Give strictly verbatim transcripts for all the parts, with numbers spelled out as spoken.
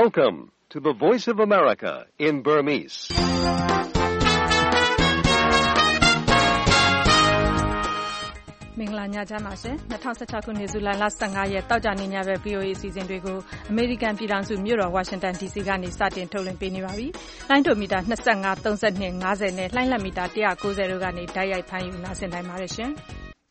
Welcome to the Voice of America in Burmese. ။မင်္ဂလာညချမ်းပါရှင်။၂၀၁၆ခုနှစ်ဇူလိုင်လ၁၅ရက်တောက်ကြနေညဘက် V O A အစီအစဉ်တွေကိုအမေရိကန်ပြည်ထောင်စုမြို့တော်ဝါရှင်တန် D C ကနေစတင်ထုတ်လွှင့်ပေးနေပါပြီ။လိုင်းဒိုမီတာ၂၅, ၃၂, ၅၀နဲ့လှိုင်းလက်မီတာ၁၉၀တို့ကနေတိုက်ရိုက်ဖမ်းယူနားဆင်နိုင်ပါတယ်ရှင်။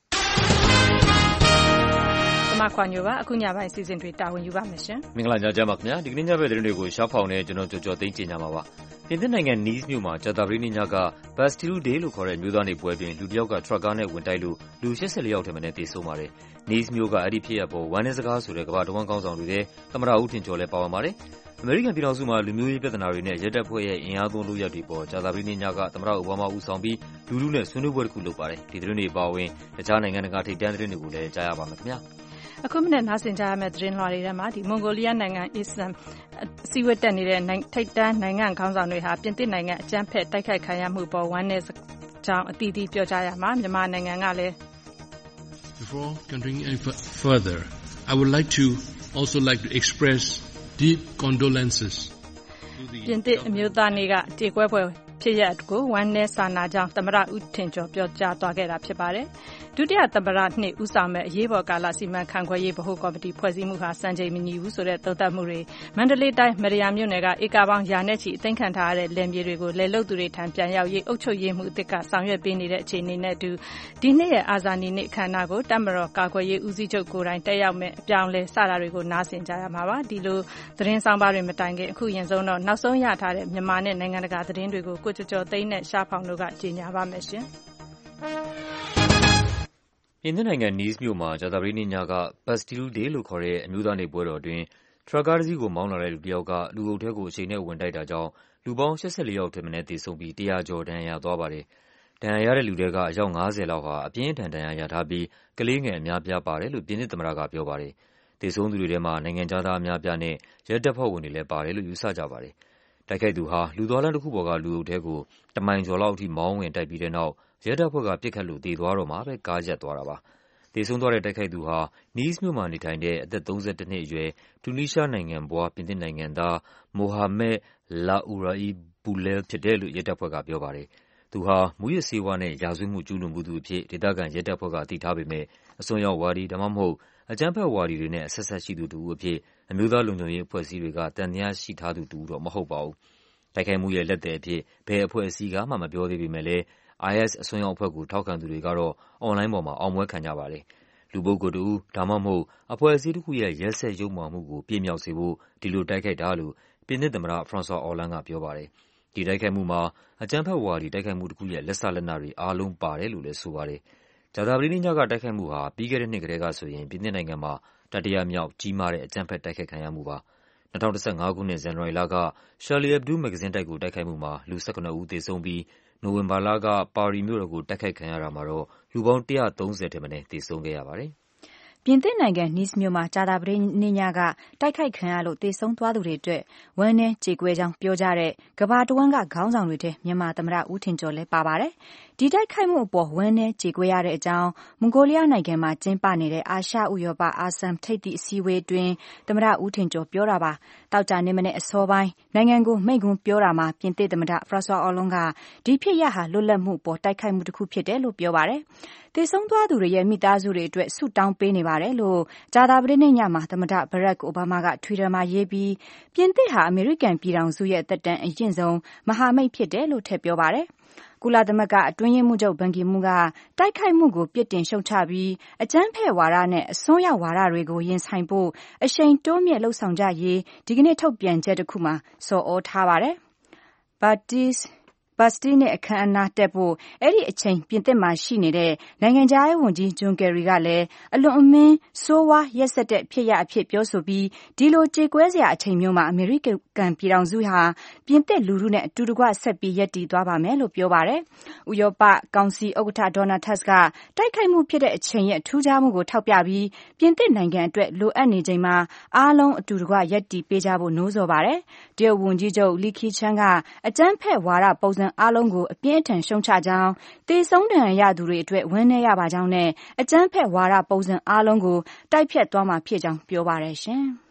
မခွာညိုပါအခုညပိုင်းအစီအစဉ်တွေတာဝန်ယူပါမယ်ရှင်မင်္ဂလာညချမ်းပါခင်ဗျာဒီကနေ့ညဘက်သတင်းတွေကိုရှားဖောင်နဲ့ကျွန်တော်ကြော်ကြော်သိမ်းကြညာမှာပါပြင်သစ်နိုင်ငံ Nice မြို့မှာကြာသပတေးနေ့ညက Bastille Day လို့ခေါ်တဲ့မျိုးသားနေ့ပွဲတွင်လူတစ်ယောက်ကထရပ်ကားနဲ့ဝင်တိုက်လို့လူ၈၄ယောက်ထက်မနည်းသေဆုံးပါတယ် Nice မြို့ကအဲ့ဒီဖြစ်ရပ်ပေါ်ဝမ်းနည်းစကားဆိုတဲ့ကမ္ဘာတဝန်းကောင်းဆောင်တွေတဲ့သမ္မတဦးထင်ကျော်လည်းပါဝင်ပါတယ်အမေရိကန်ပြည်ထောင်စုမှာလူမျိုးရေးပြဿနာတွေနဲ့ရဲတပ်ဖွဲ့ရဲ့အင်အားသုံးလုပ်ရပ်တွေပေါ်ကြာသပတေးနေ့ညကသမ္မတအိုဘားမားဦးဆောင်ပြီးလူလူနဲ့ဆွေးနွေးပွဲတစ်ခုလုပ်ပါတယ်ဒီသတင်းတွေပါဝင်တခြားနိုင်ငံတကာထိပ်တန်းသတင်းတွေကိုလည်းကြားရပါမယ်ခင်ဗျာအခုမနေ့နားဆင်ကြရမယ့်သတင်းလွှာတွေထဲမှာဒီမွန်ဂိုလီးယားနိုင်ငံအစ္စလမ်စီဝတ်တက်နေတဲ့ထိပ်တန်းနိုင်ငံခေါင်းဆောင်တွေဟာပြင်သစ်နိုင်ငံအကြမ်းဖက်တိုက်ခိုက်ခံရမှုပေါ်ဝမ်းနည်းကြောင်းအသီးသီးပြောကြားရမှာမြန်မာနိုင်ငံကလည်း Before continuing any further, I would like to also like to express deep condolences to the ပြင်သစ်အမျိုးသားနေ့ကကြေကွဲပွဲဖြစ်ရပ်ကိုဝမ်းနည်းစာနာကြောင်းသမ္မတဦးထင်ကျော်ပြောကြားသွားခဲ့တာဖြစ်ပါတယ်ဒုတိယသမ္မတနှစ်ဦးဆောင်မဲ့အရေးပေါ်ကာလစီမံခန့်ခွဲရေးဗဟိုကော်မတီဖွဲ့စည်းမှုဟာစံချိန်မညီဘူးဆိုတဲ့သုံးသပ်မှုတွေမန္တလေးတိုင်းမရယာမြို့နယ်ကဧကပေါင်းရာနဲ့ချီအသိမ်းခံထားရတဲ့လယ်မြေတွေကိုလယ်လုပ်သူတွေထံပြန်ရောက်ရေးအုပ်ချုပ်ရေးမှုအသစ်ကဆောင်ရွက်ပေးနေတဲ့အခြေအနေနဲ့အတူဒီနေ့ရဲ့အာဇာနည်နေ့အခမ်းအနားကိုတပ်မတော်ကာကွယ်ရေးဦးစီးချုပ်ကိုယ်တိုင်တက်ရောက်မဲ့အပြောင်းလဲစတာတွေကိုနားဆင်ကြရမှာပါဒီလိုသတင်းဆောင်ပါတွေမတိုင်ခင်အခုရင်ဆုံးတော့နောက်ဆုံးရထားတဲ့မြန်မာနဲ့နိုင်ငံတကာသတင်းတွေကိုကိုကျော်ကျော်သိန်းနဲ့ရှားဖောင်တို့ကကြေညာပါမယ်ရှင်ပြင်သစ်နိုင်ငံ Nice မြို့မှာကြာသပတေးနေ့ညက Bastille Day လို့ခေါ်တဲ့အမျိုးသားနေ့ပွဲတော်အတွင်းထရပ်ကားတစ်စီးကိုမောင်းလာတဲ့လူတစ်ယောက်ကလူအုပ်ထဲကိုအချိန်နဲ့ဝင်တိုက်တာကြောင့်လူပေါင်း၈၄ယောက်ထက်မနည်းသေဆုံးပြီး၁၀၀ကျော်ဒဏ်ရာရသွားပါတယ်။ဒဏ်ရာရတဲ့လူတွေကအယောက်၅၀လောက်ဟာအပြင်းထန်ဒဏ်ရာရထားပြီးကလေးငယ်အများပြားပါတယ်လို့ပြင်သစ်သမ္မတကပြောပါတယ်။သေဆုံးသူတွေထဲမှာနိုင်ငံခြားသားအများပြားနဲ့ရဲတပ်ဖွဲ့ဝင်တွေလည်းပါတယ်လို့ယူဆကြပါတယ်။တိုက်ခိုက်သူဟာလူသွားလမ်းတစ်ခုပေါ်ကလူအုပ်ထဲကိုတမိုင်ကျော်လောက်အထိမောင်းဝင်တိုက်ပြီးတဲ့နောက်ရဲတပ်ဖွဲ့ကပစ်ခတ်လို့သေသွားတော့မှပဲကားရပ်သွားတာပါ။သေဆုံးသွားတဲ့တိုက်ခိုက်သူဟာ Nice မြို့မှာနေထိုင်တဲ့အသက်၃၁နှစ်အရွယ်တူနီးရှားနိုင်ငံဖွားပြင်သစ်နိုင်ငံသား Mohamed Laouraï Boulel ဖြစ်တယ်လို့ရဲတပ်ဖွဲ့ကပြောပါတယ်။သူဟာမူးယစ်ဆေးဝါးနဲ့ရာဇဝတ်မှုကျူးလွန်မှုသူအဖြစ်ဒေသခံရဲတပ်ဖွဲ့ကသိထားပေမဲ့အစွန်းရောက်ဝါဒီဒါမှမဟုတ်အကြမ်းဖက်ဝါဒီတွေနဲ့အဆက်ဆက်ရှိသူတစ်ဦးအဖြစ်အမျိုးသားလုံခြုံရေးအဖွဲ့အစည်းတွေကသံသယရှိထားသူတစ်ဦးတော့မဟုတ်ပါဘူး။တိုက်ခိုက်မှုရဲ့လက်သည်အဖြစ်ဘယ်အဖွဲ့အစည်းကမှမပြောသေးပေမဲ့လည်းI S အစွန်းရောက်အဖွဲ့ကိုထောက်ခံသူတွေကတော့အွန်လိုင်းပေါ်မှာအောင်ပွဲခံကြပါတယ်။လူပုဂ္ဂိုလ်တူဒါမှမဟုတ်အဖွဲ့အစည်းတစ်ခုရဲ့ရက်စက်ယုတ်မာမှုကိုပြည့်မြောက်စေဖို့ဒီလိုတိုက်ခိုက်တာလို့ပြင်သစ်သမ္မတ François Hollande ကပြောပါတယ်။ဒီတိုက်ခိုက်မှုမှာအကြမ်းဖက်ဝါဒီတိုက်ခိုက်မှုတစ်ခုရဲ့လက်စလက်နတွေအားလုံးပါတယ်လို့လည်းဆိုပါတယ်။ကြာသပတေးနေ့ညကတိုက်ခိုက်မှုဟာပြီးခဲ့တဲ့နှစ်ကတည်းကဆိုရင်ပြင်သစ်နိုင်ငံမှာတတိယမြောက်ကြီးမားတဲ့အကြမ်းဖက်တိုက်ခိုက်ခံရမှုပါ။၂၀၁၅ခုနှစ်ဇန်နဝါရီလက Charlie Hebdo မဂ္ဂဇင်းတိုက်ကိုတိုက်ခိုက်မှုမှာလူ၁၇ဦးသေဆုံးပြီးနိုဝင်ဘာလကပါရီမြို့တော်ကိုတိုက်ခိုက်ခံရတာမှာတော့လူပေါင်း၁၃၀ထက်မနည်းသေဆုံးခဲ့ရပါတယ်။ပြင်သစ်နိုင်ငံ Nice မြို့မှာကြာသပတေးနေ့ညကတိုက်ခိုက်ခံရလို့သေဆုံးသွားသူတွေအတွက်ဝမ်းနည်းကြေကွဲကြောင်းပြောကြတဲ့ကမ္ဘာတဝန်းကခေါင်းဆောင်တွေထဲမြန်မာသမ္မတဦးထင်ကျော်လည်းပါပါတယ်။ဒီတိုက်ခိုက်မှုအပေါ်ဝမ်းနည်းကြေကွဲရတဲ့အကြောင်းမွန်ဂိုလီးယားနိုင်ငံမှာကျင်းပနေတဲ့အာရှဥရောပအာဆမ်ထိပ်သီးအစည်းအဝေးတွင်သမ္မတဦးထင်ကျော်ပြောတာပါ။တောက်ကြနေမနေ့အစောပိုင်းနိုင်ငံကိုမိန့်ခွန်းပြောတာမှာပြင်သစ်သမ္မတ François Hollande ကဒီဖြစ်ရပ်ဟာလွတ်လပ်မှုပေါ်တိုက်ခိုက်မှုတစ်ခုဖြစ်တယ်လို့ပြောပါတယ်။သေဆုံးသွားသူတွေရဲ့မိသားစုတွေအတွက်ဆုတောင်းပေးနေပါတယ်လို့ကြာသပတေးနေ့ညမှာသမ္မတ Barack Obama က Twitter မှာရေးပြီးပြင်သစ်ဟာအမေရိကန်ပြည်ထောင်စုရဲ့သက်တမ်းအရင့်ဆုံးမဟာမိတ်ဖြစ်တယ်လို့ထည့်ပြောပါတယ်။ကုလသမဂ္ဂအတွင်းရေးမှူးချုပ်ဘန်ကီမွန်းကတိုက်ခိုက်မှုကိုပြစ်တင်ရှုတ်ချပြီးအကြမ်းဖက်ဝါဒနဲ့အစွန်းရောက်ဝါဒတွေကိုရင်ဆိုင်ဖို့အရှိန်တိုးမြင့်လှုံ့ဆော်ကြရေးဒီကနေ့ထုတ်ပြန်ချက်တစ်ခုမှာဆော်ဩထားပါတယ်။ Baptiste Bastille နဲ့အခမ်းအနားတက်ဖို့အဲ့ဒီအချိန်ပြင်သစ်မှာရှိနေတဲ့နိုင်ငံခြားရေးဝန်ကြီးဂျွန်ကယ်ရီကလည်းအလွန်အမင်းဆိုးဝါးရက်စက်တဲ့ဖြစ်ရပ်အဖြစ်ပြောဆိုပြီးဒီလိုကြေကွဲစရာအချိန်မျိုးမှာအမေရိကန်ပြည်ထောင်စုဟာပြင်သစ်လူထုနဲ့အတူတကွဆက်ပြီးရပ်တည်သွားပါမယ်လို့ပြောပါတယ်။ဥရောပကောင်စီဥက္ကဋ္ဌဒေါ်နယ်ထပ်စ်ကတိုက်ခိုက်မှုဖြစ်တဲ့အချိန်ရဲ့ထူးခြားမှုကိုထောက်ပြပြီးပြင်သစ်နိုင်ငံအတွက်လိုအပ်နေချိန်မှာအားလုံးအတူတကွရပ်တည်ပေးကြဖို့နှိုးဆော်ပါတယ်။တရုတ်ဝန်ကြီးချုပ်လီခီချန်းကအကြမ်းဖက်ဝါဒပုံစံအားလုံးကိုအပြင်းအထန်ရှုံချကြောင်းသေဆုံးဒဏ်ရာရသူတွေအတွက်ဝမ်းနည်းရပါကြောင်းနဲ့အကြမ်းဖက်ဝါဒပုံစံအားလုံးကိုတိုက်ဖြတ်သွားမှာဖြစ်ကြောင်းပြောပါတယ်ရှင်။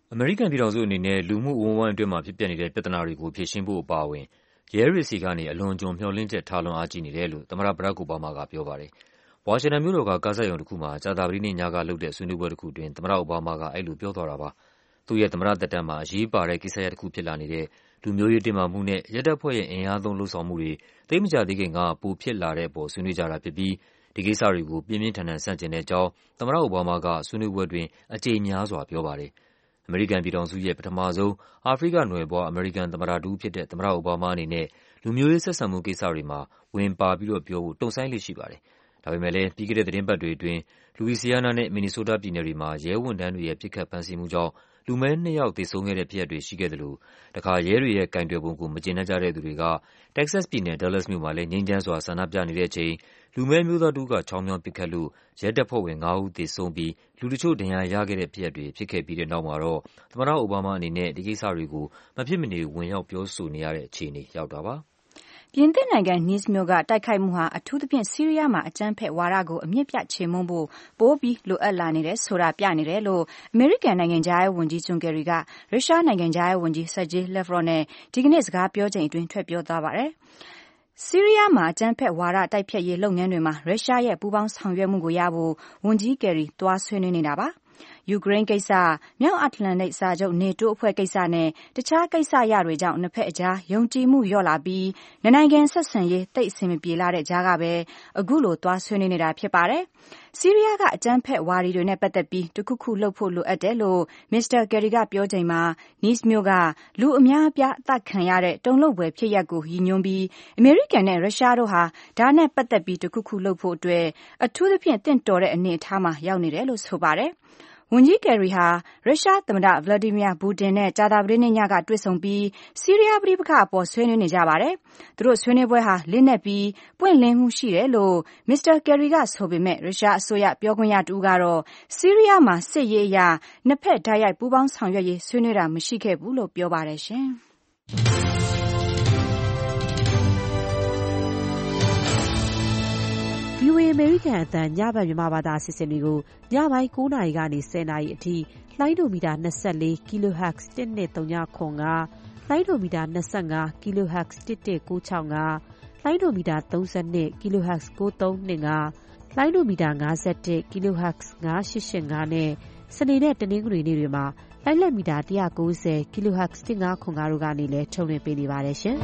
အမေရိကန်ပြည်ထောင်စုအနေနဲ့လူမှုအဝန်းအဝိုင်းအတွင်းမှာဖြစ်ပျက်နေတဲ့ပြဿနာတွေကိုဖြေရှင်းဖို့အပါအဝင်ရဲတွေစီကနေအလွန်အကျွံမျှော်လင့်ချက်ထားလွန်အားကြီးနေတယ်လို့သမ္မတဘရက်ခ် အိုဘားမားကပြောပါတယ်။ဝါရှင်တန်မြို့တော်ကကားဆက်ရုံတစ်ခုမှာကြာသပတေးနေ့ညကလုပ်တဲ့ဆွေးနွေးပွဲတစ်ခုအတွင်းသမ္မတအိုဘားမားကအဲ့လိုပြောသွားတာပါ။သူ့ရဲ့သမ္မတသက်တမ်းမှာအရေးပါတဲ့ကိစ္စရပ်တစ်ခုဖြစ်လာနေတဲ့လူမျိုးရေးတင်းမာမှုနဲ့ရဲတပ်ဖွဲ့ရဲ့အင်အားသုံးလှုံ့ဆော်မှုတွေသိပ်မကြာသေးခင်ကပိုဖြစ်လာတဲ့အပေါ်ဆွေးနွေးကြတာဖြစ်ပြီးဒီကိစ္စတွေကိုပြင်းပြင်းထန်ထန်ဆန့်ကျင်တဲ့အကြောင်းသမ္မတအိုဘားမားကဆွေးနွေးပွဲအတွင်းအကြိမ်များစွာပြောပါတယ်။အမေရိကန်ပြည်ထောင်စုရဲ့ပထမဆုံးအာဖရိကနွယ်ဖွားအမေရိကန်သမ္မတတစ်ဦးဖြစ်တဲ့သမ္မတအိုဘားမားအနေနဲ့လူမျိုးရေးဆက်ဆံမှုကိစ္စတွေမှာဝင်ပါပြီးတော့ပြောဖို့တုံ့ဆိုင်းလေ့ရှိပါတယ်။ဒါပေမဲ့လည်းပြီးခဲ့တဲ့သီတင်းပတ်တွေအတွင်းလူဝီစီယာနာနဲ့မင်နီဆိုးတားပြည်နယ်တွေမှာရဲဝန်ထမ်းတွေရဲ့ပစ်ခတ်ဖမ်းဆီးမှုကြောင့်လူမည်းနှစ်ယောက်သေဆုံးခဲ့တဲ့ဖြစ်ရပ်တွေရှိခဲ့သလိုတခါရဲတွေရဲ့ကင်တွယ်ပုံကိုမကျေနပ်ကြတဲ့သူတွေကတက္ကဆက်စ်ပြည်နယ်ဒါးလက်စ်မြို့မှာလည်းငြိမ်းချမ်းစွာဆန္ဒပြနေတဲ့အချိန်လူမည်းမျိုးသားတစ်ဦးကချောင်းမြောင်းပစ်ခတ်လို့ရဲတပ်ဖွဲ့ဝင်ငါးဦးသေဆုံးပြီးလူတချို့ဒဏ်ရာရခဲ့တဲ့ဖြစ်ရပ်တွေဖြစ်ခဲ့ပြီးတဲ့နောက်မှာတော့သမ္မတအိုဘားမားအနေနဲ့ဒီကိစ္စတွေကိုမဖြစ်မနေဝင်ရောက်ပြောဆိုနေရတဲ့အခြေအနေရောက်တာပါ။ပြင်သစ်နိုင်ငံ Nice မြို့ကတိုက်ခိုက်မှုဟာအထူးသဖြင့်ဆီးရီးယားမှာအကြမ်းဖက်ဝါဒကိုအမြင့်ပြတ်ချေမှုန်းဖို့ပိုပြီးလိုအပ်လာနေတယ်ဆိုတာပြနေတယ်လို့အမေရိကန်နိုင်ငံခြားရေးဝန်ကြီးဂျွန်ကယ်ရီကရုရှားနိုင်ငံခြားရေးဝန်ကြီးဆာဂျေးလက်ဗရော့နဲ့ဒီကနေ့စကားပြောချိန်အတွင်းထွက်ပြောသွားပါတယ်။ဆီးရီးယားမှာအကြမ်းဖက်ဝါဒတိုက်ဖျက်ရေးလုပ်ငန်းတွေမှာရုရှားရဲ့ပူးပေါင်းဆောင်ရွက်မှုကိုရဖို့ဝန်ကြီးကယ်ရီတွားဆွေးနွေးနေတာပါ။ယူကရိန်းကိစ္စ၊မြောက်အတ္တလန္တိတ်စာချုပ်နေတိုးအဖွဲ့ကိစ္စနဲ့တခြားကိစ္စရပ်တွေကြောင့်နှစ်ဖက်အကြားယုံကြည်မှုလျော့လာပြီးနှစ်နိုင်ငံဆက်ဆံရေးသိပ်အဆင်မပြေလာတဲ့ကြားကပဲအခုလိုသွားဆွေးနွေးနေတာဖြစ်ပါတယ်။ဆီးရီးယားကအကြမ်းဖက်ဝါဒီတွေနဲ့ပတ်သက်ပြီးတခုခုလုပ်ဖို့လိုအပ်တယ်လို့မစ္စတာကယ်ရီကပြောချိန်မှာ Nice မြို့ကလူအများအပြားအသတ်ခံရတဲ့တုန်လှုပ်ဖွယ်ဖြစ်ရပ်ကိုရည်ညွှန်းပြီးအမေရိကန်နဲ့ရုရှားတို့ဟာဒါနဲ့ပတ်သက်ပြီးတခုခုလုပ်ဖို့အတွက်အထူးသဖြင့်တင့်တော်တဲ့အနေအထားမှာရောက်နေတယ်လို့ဆိုပါတယ်။ဝန်ကြီးကယ်ရီဟာရုရှားသမ္မတဗလာဒီမီယာပူတင်နဲ့ကြာသပတေးနေ့ညကတွေ့ဆုံပြီးဆီးရီးယားပဋိပက္ခအပေါ်ဆွေးနွေးနေကြပါတယ်။သူတို့ဆွေးနွေးပွဲဟာလစ်နက်ပြီးပွင့်လင်းမှုရှိတယ်လို့မစ္စတာကယ်ရီကဆိုပေမဲ့ရုရှားအစိုးရပြောခွင့်ရတူကတော့ဆီးရီးယားမှာစစ်ရေးအရနှစ်ဖက်တိုက်ရိုက်ပူးပေါင်းဆောင်ရွက်ရေးဆွေးနွေးတာမရှိခဲ့ဘူးလို့ပြောပါတယ်ရှင်။ဗီအိုအေ အမေရိကန်အသံညဘက်မြန်မာဘာသာအစီအစဉ်တွေကိုညပိုင်းကိုးနာရီကနေဆယ်နာရီအထိလှိုင်းဒိုမီတာ၂၄ kilohertz တစ်နှစ်သုံးခု၅လှိုင်းဒိုမီတာ၂၅ kilohertz တစ်တစ်ကိုး၆၅လှိုင်းဒိုမီတာ၃၂ kilohertz ကိုးသုံး၂၅လှိုင်းဒိုမီတာ၅၁ kilohertz ၅၈၈၅နဲ့စနေနဲ့တနင်္ဂနွေနေ့တွေမှာလိုင်းလက်မီတာ၁၉၀ kilohertz တစ်ငါးခု၅တို့ကနေလည်းထုတ်လွှင့်ပေးနေပါတယ်ရှင်။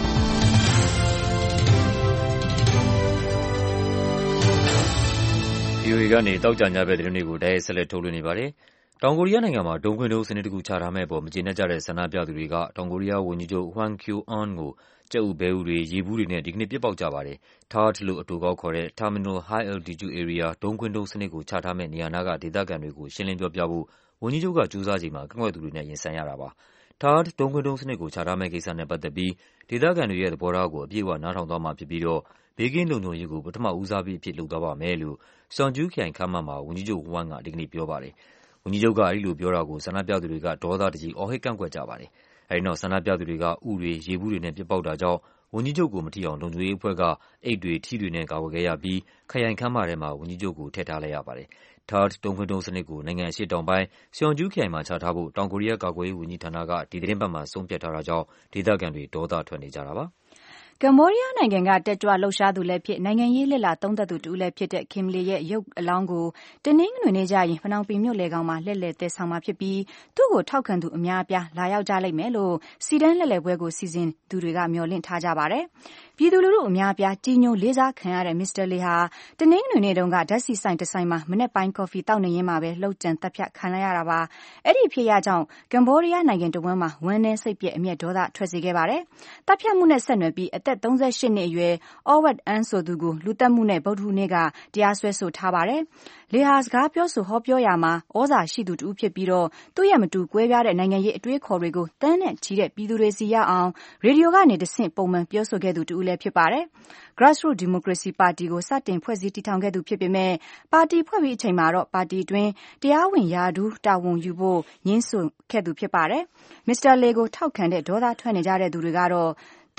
ဗီအိုအေကနေတောက်ကြညဘက်သတင်းတွေကိုတိုက်ရိုက်ဆက်လက်ထုတ်လွှင့်နေပါတယ်။တောင်ကိုရီးယားနိုင်ငံမှာဒုံးခွင်းဒုံးစနစ်တစ်ခုချထားမဲ့ပေါ်မကျေနပ်ကြတဲ့ဆန္ဒပြသူတွေကတောင်ကိုရီးယားဝန်ကြီးချုပ်ဟွမ်ကျိုအွန်းကိုကြက်ဥဘဲဥတွေရေဘူးတွေနဲ့ဒီကနေ့ပစ်ပေါက်ကြပါတယ်။ ထားတ်လို့အတိုကောက်ခေါ်တဲ့ Terminal High Altitude Area ဒုံးခွင်းဒုံးစနစ်ကိုချထားမဲ့နေရာနာကဒေသခံတွေကိုရှင်းလင်းပြောပြဖို့ဝန်ကြီးချုပ်ကကြိုးစားချိန်မှာကန့်ကွက်သူတွေနဲ့ရင်ဆိုင်ရတာပါ။ ထားတ်ဒုံးခွင်းဒုံးစနစ်ကိုချထားမဲ့ကိစ္စနဲ့ပတ်သက်ပြီးဒေသခံတွေရဲ့သဘောထားကိုအပြည့်အဝနားထောင်သွားမှာဖြစ်ပြီးတော့ဘေးကင်းလုံခြုံရေးကိုပထမဦးစားပေးအဖြစ်လုပ်သွားပါမယ်လို့စောန်ကျူးခရိုင်ခမ်းမမှာဝန်ကြီးချုပ်ဟွမ်ကဒီကနေ့ပြောပါတယ်။ဝန်ကြီးချုပ်ကအဲဒီလိုပြောတာကိုဆန္ဒပြသူတွေကဒေါသတကြီးအော်ဟစ်ကန့်ကွက်ကြပါတယ်။အဲဒီနောက်ဆန္ဒပြသူတွေကဥတွေရေဘူးတွေနဲ့ပစ်ပေါက်တာကြောင့်ဝန်ကြီးချုပ်ကိုမထိအောင်လုံခြုံရေးအဖွဲ့ကအိတ်တွေထီတွေနဲ့ကာကွယ်ခဲ့ရပြီးခရိုင်ခမ်းမထဲမှာဝန်ကြီးချုပ်ကိုထည့်ထားလိုက်ရပါတယ်။ ထားတ်ဒုံးခွင်းဒုံးစနစ်ကိုနိုင်ငံအရှေ့တောင်ပိုင်းစောန်ကျူးခရိုင်မှာချထားဖို့တောင်ကိုရီးယားကာကွယ်ရေးဝန်ကြီးဌာနကဒီသီတင်းပတ်မှာဆုံးဖြတ်ထားတာကြောင့်ဒေသခံတွေဒေါသထွက်နေကြတာပါ။ကမ္ဘောဒီးယားနိုင်ငံကတက်ကြွလှုပ်ရှားသူလည်းဖြစ်နိုင်ငံရေးလှစ်လာသုံးသပ်သူတူလည်းဖြစ်တဲ့ခင်မလီရဲ့ရုပ်အလောင်းကိုတနင်္ဂနွေနေ့ကျရင်ဖနောင်ပင်မြို့လေကောင်မှာလှည့်လည်သယ်ဆောင်မှာဖြစ်ပြီးသူ့ကိုထောက်ခံသူအများအပြားလာရောက်ကြလိမ့်မယ်လို့စီတန်းလှည့်လည်ပွဲကိုစီစဉ်သူတွေကမျှော်လင့်ထားကြပါတယ်။ပြည်သူလူထုအများအပြားကြီးညိုလေးစားခံရတဲ့မစ္စတာလီဟာတနင်္ဂနွေနေ့တုန်းကဓာတ်ဆီဆိုင်တစ်ဆိုင်မှာမနက်ပိုင်းကော်ဖီတောက်နေရင်းမှာပဲလှုပ်ကြံတပ်ဖြတ်ခံလိုက်ရတာပါ။အဲ့ဒီဖြစ်ရကြောင့်ကမ္ဘောဒီးယားနိုင်ငံတဝန်းမှာဝမ်းနည်းစိတ်ပျက်အမျက်ဒေါသထွက်စေခဲ့ပါတယ်။တပ်ဖြတ်မှုနဲ့ဆက်နွယ်ပြီးအသက်သုံးဆယ့်ရှစ်နှစ်အရွယ်အော်ဝတ်အန်းဆိုသူကိုလူတက်မှုနဲ့ဗုဒ္ဓဟူးနေ့ကတရားစွဲဆိုထားပါတယ်။လေဟာစကားပြောဆိုဟောပြောရမှာဩဇာရှိသူတူဖြစ်ပြီးတော့သူ့ရဲ့မတူကွဲပြားတဲ့နိုင်ငံရေးအတွေးခေါ်တွေကိုတန်းနဲ့ချီတဲ့ပြည်သူတွေစီရအောင်ရေဒီယိုကနေတဆင့်ပုံမှန်ပြောဆိုခဲ့သူတူလည်းဖြစ်ပါတယ်။ Grassroot Democracy Party ကိုစတင်ဖွဲ့စည်းတည်ထောင်ခဲ့သူဖြစ်ပေမဲ့ပါတီဖွဲ့ပြီးအချိန်မှာတော့ပါတီအတွင်းတရားဝင်ရာထူးတာဝန်ယူဖို့ငြင်းဆိုခဲ့သူဖြစ်ပါတယ်။ မစ္စတာလေကိုထောက်ခံတဲ့ဒေါသထွက်နေကြတဲ့သူတွေကတော့သူ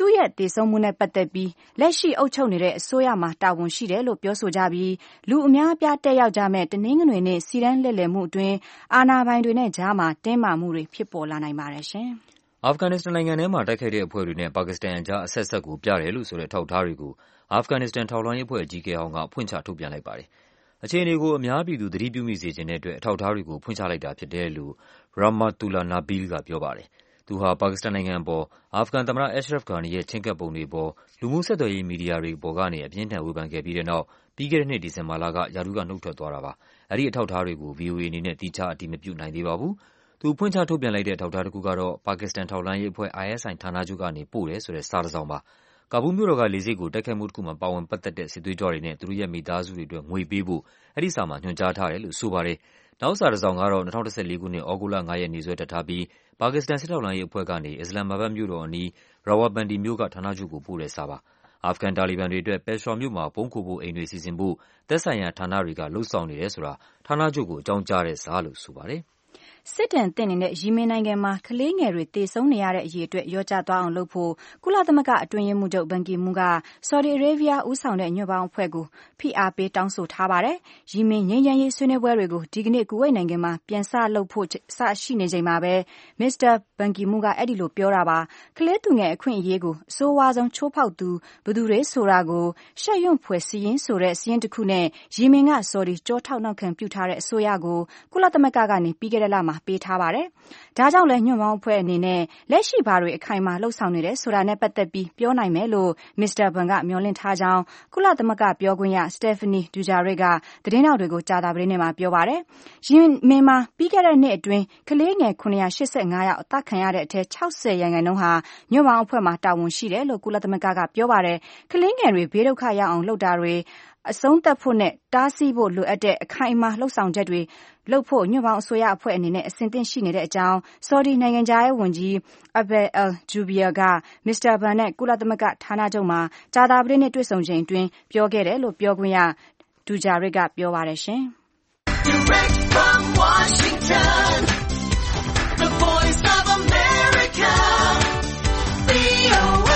သူ့ရဲ့တည်ဆုံမှုနဲ့ပတ်သက်ပြီးလက်ရှိအုပ်ချုပ်နေတဲ့အစိုးရမှာတာဝန်ရှိတယ်လို့ပြောဆိုကြပြီးလူအများအပြားတက်ရောက်ကြမဲ့တနင်္ဂနွေနေ့စီရန်လက်လည်မှုအတွင်းအာဏာပိုင်တွေနဲ့ကြားမှာတင်းမာမှုတွေဖြစ်ပေါ်လာနိုင်ပါတယ်ရှင်အာဖဂန်နစ္စတန်နိုင်ငံထဲမှာတိုက်ခိုက်တဲ့အဖွဲ့တွေနဲ့ပါကစ္စတန်အကြားအဆက်ဆက်ကိုပြတယ်လို့ဆိုတဲ့ထောက်ထားတွေကိုအာဖဂန်နစ္စတန်ထောက်လှမ်းရေးအဖွဲ့အကြီးအကဲဟောင်းကဖွင့်ချထုတ်ပြန်လိုက်ပါတယ်။အခြေအနေကိုအများပြည်သူသတိပြုမိစေခြင်းတဲ့အတွက်အထောက်ထားတွေကိုဖွင့်ချလိုက်တာဖြစ်တယ်လို့ Rahmatullah Nabil ကပြောပါတယ်။သူဟာပါကစ္စတန်နိုင်ငံအပေါ်အာဖဂန်သမ္မတ Ashraf Ghani ရဲ့ချဉ်းကပ်ပုံတွေပေါ်လူမှုဆက်သွယ်ရေးမီဒီယာတွေပေါ်ကနေအပြင်းထန်ဝေဖန်ခဲ့ပြီးတဲ့နောက်ပြီးခဲ့တဲ့နှစ်ဒီဇင်ဘာလကရာထူးကနှုတ်ထွက်သွားတာပါ။အဲဒီအထောက်ထားတွေကို ဗွီအိုအေ အနေနဲ့သီးခြားအတည်မပြုနိုင်သေးပါဘူး။သူဖွင့်ချထုတ်ပြန်လိုက်တဲ့အထောက်ထားတစ်ခုကတော့ပါကစ္စတန်ထောက်လှမ်းရေးအဖွဲ့ I S I ဌာနချုပ်ကနေပို့တယ်ဆိုတဲ့စာတစ်စောင်ပါ။ကာဘူးလ်မြို့တော်ကလေဆိပ်ကိုတိုက်ခိုက်မှုတစ်ခုမှာပါဝင်ပတ်သက်တဲ့စစ်သွေးကြွတွေနဲ့သူတို့ရဲ့မိသားစုတွေအတွက်ငွေပေးဖို့အဲဒီစာမှာညွှန်ကြားထားတယ်လို့ဆိုပါတယ်။နောက်စာတစ်စောင်ကတော့၂၀၁၄ခုနှစ်သြဂုတ်လ၅ရက်နေ့စွဲတပ်ထားပြီးပါကစ္စတန်စစ်ထောက်လှမ်းရေးအဖွဲ့ကနေအစ္စလာမ်မာဘတ်မြို့တော်အနီး Rawalpindi မြို့ကဌာနချုပ်ကိုပို့တဲ့စာပါ။အာဖဂန်တာလီဘန်တွေအတွက်ပက်ရှော်မြို့မှာပုန်းခိုဖို့အိမ်တွေစီစဉ်ဖို့သက်ဆိုင်ရာဌာနတွေကလှုံ့ဆော်နေတယ်ဆိုတာဌာနချုပ်ကိုအကြောင်းကြားတဲ့စာလို့ဆိုပါတယ်။စစ်တမ်းသင့်နေတဲ့ယီမင်နိုင်ငံမှာကလေးငယ်တွေသေဆုံးနေရတဲ့အရေးအတွက်ရောကြသွားအောင်လုပ်ဖို့ကုလသမဂ္ဂအတွင်းရေးမှူးချုပ်ဘန်ကီမွန်းကဆော်ဒီအာရေဗျဦးဆောင်တဲ့ညွန့်ပေါင်းအဖွဲ့ကိုဖိအားပေးတောင်းဆိုထားပါတယ်။ယီမင်ငြိမ်းချမ်းရေးဆွေးနွေးပွဲတွေကိုဒီကနေ့ကူဝိတ်နိုင်ငံမှာပြန်စလုပ်ဖို့စရှိနေချိန်မှာပဲမစ္စတာဘန်ကီမွန်းကအဲ့ဒီလိုပြောတာပါ။ကလေးသူငယ်အခွင့်အရေးကိုအဆိုးဝါးဆုံးချိုးဖောက်သူဘယ်သူတွေဆိုတာကိုရှက်ရွံ့ဖွယ်စီရင်ဆိုတဲ့စီရင်တစ်ခုနဲ့ယီမင်ကဆော်ဒီကြောထောက်နောက်ခံပြုထားတဲ့အစိုးရကိုကုလသမဂ္ဂကနေပြီးခဲ့တဲ့လမှာပေးထားပါတယ်။ဒါကြောင့်လည်းညွန့်ပေါင်းအဖွဲ့အနေနဲ့လက်ရှိဘာတွေအခိုင်အမာလှုပ်ဆောင်နေတယ်ဆိုတာနဲ့ပတ်သက်ပြီးပြောနိုင်မယ်လို့မစ္စတာဘန်ကမျှော်လင့်ထားကြောင်းကုလသမဂ္ဂပြောခွင့်ရစတက်ဖနီဒူဂျာရစ်ကသတင်းတောက်တွေကိုကြာသပတေးနေ့မှာပြောပါတယ်။ယီမင်မှာပြီးခဲ့တဲ့နှစ်အတွင်းကလေးငယ်ခုနှစ်ရာ၈၅ယောက်အသတ်ခံရတဲ့အထက်၆၀ရာခိုင်နှုန်းဟာညွန့်ပေါင်းအဖွဲ့မှာတာဝန်ရှိတယ်လို့ကုလသမဂ္ဂကပြောပါတယ်။ကလေးငယ်တွေဘေးဒုက္ခရောက်အောင်လုပ်တာတွေအဆုံးသတ်ဖို့နဲ့တားဆီးဖို့လိုအပ်တဲ့အခိုင်အမာလှုပ်ဆောင်ချက်တွေလုပ်ဖို့ညွန့်ပေါင်းအစိုးရအဖွဲ့အနေနဲ့အစဉ်သင့်ရှိနေတဲ့အကြောင်းဆော်ဒီနိုင်ငံသားရေးဝန်ကြီးအဘယ်အယ်ဂျူဘီယာကမစ္စတာဘန်နဲ့ကုလသမဂ္ဂဌာနချုပ်မှာကြာသပတေးနေ့တွေ့ဆုံချိန်အတွင်းပြောခဲ့တယ်လို့ပြောခွင့်ရဒူဂျာရစ်ကပြောပါတယ်ရှင်။ Direct from Washington, the voice of America, V O A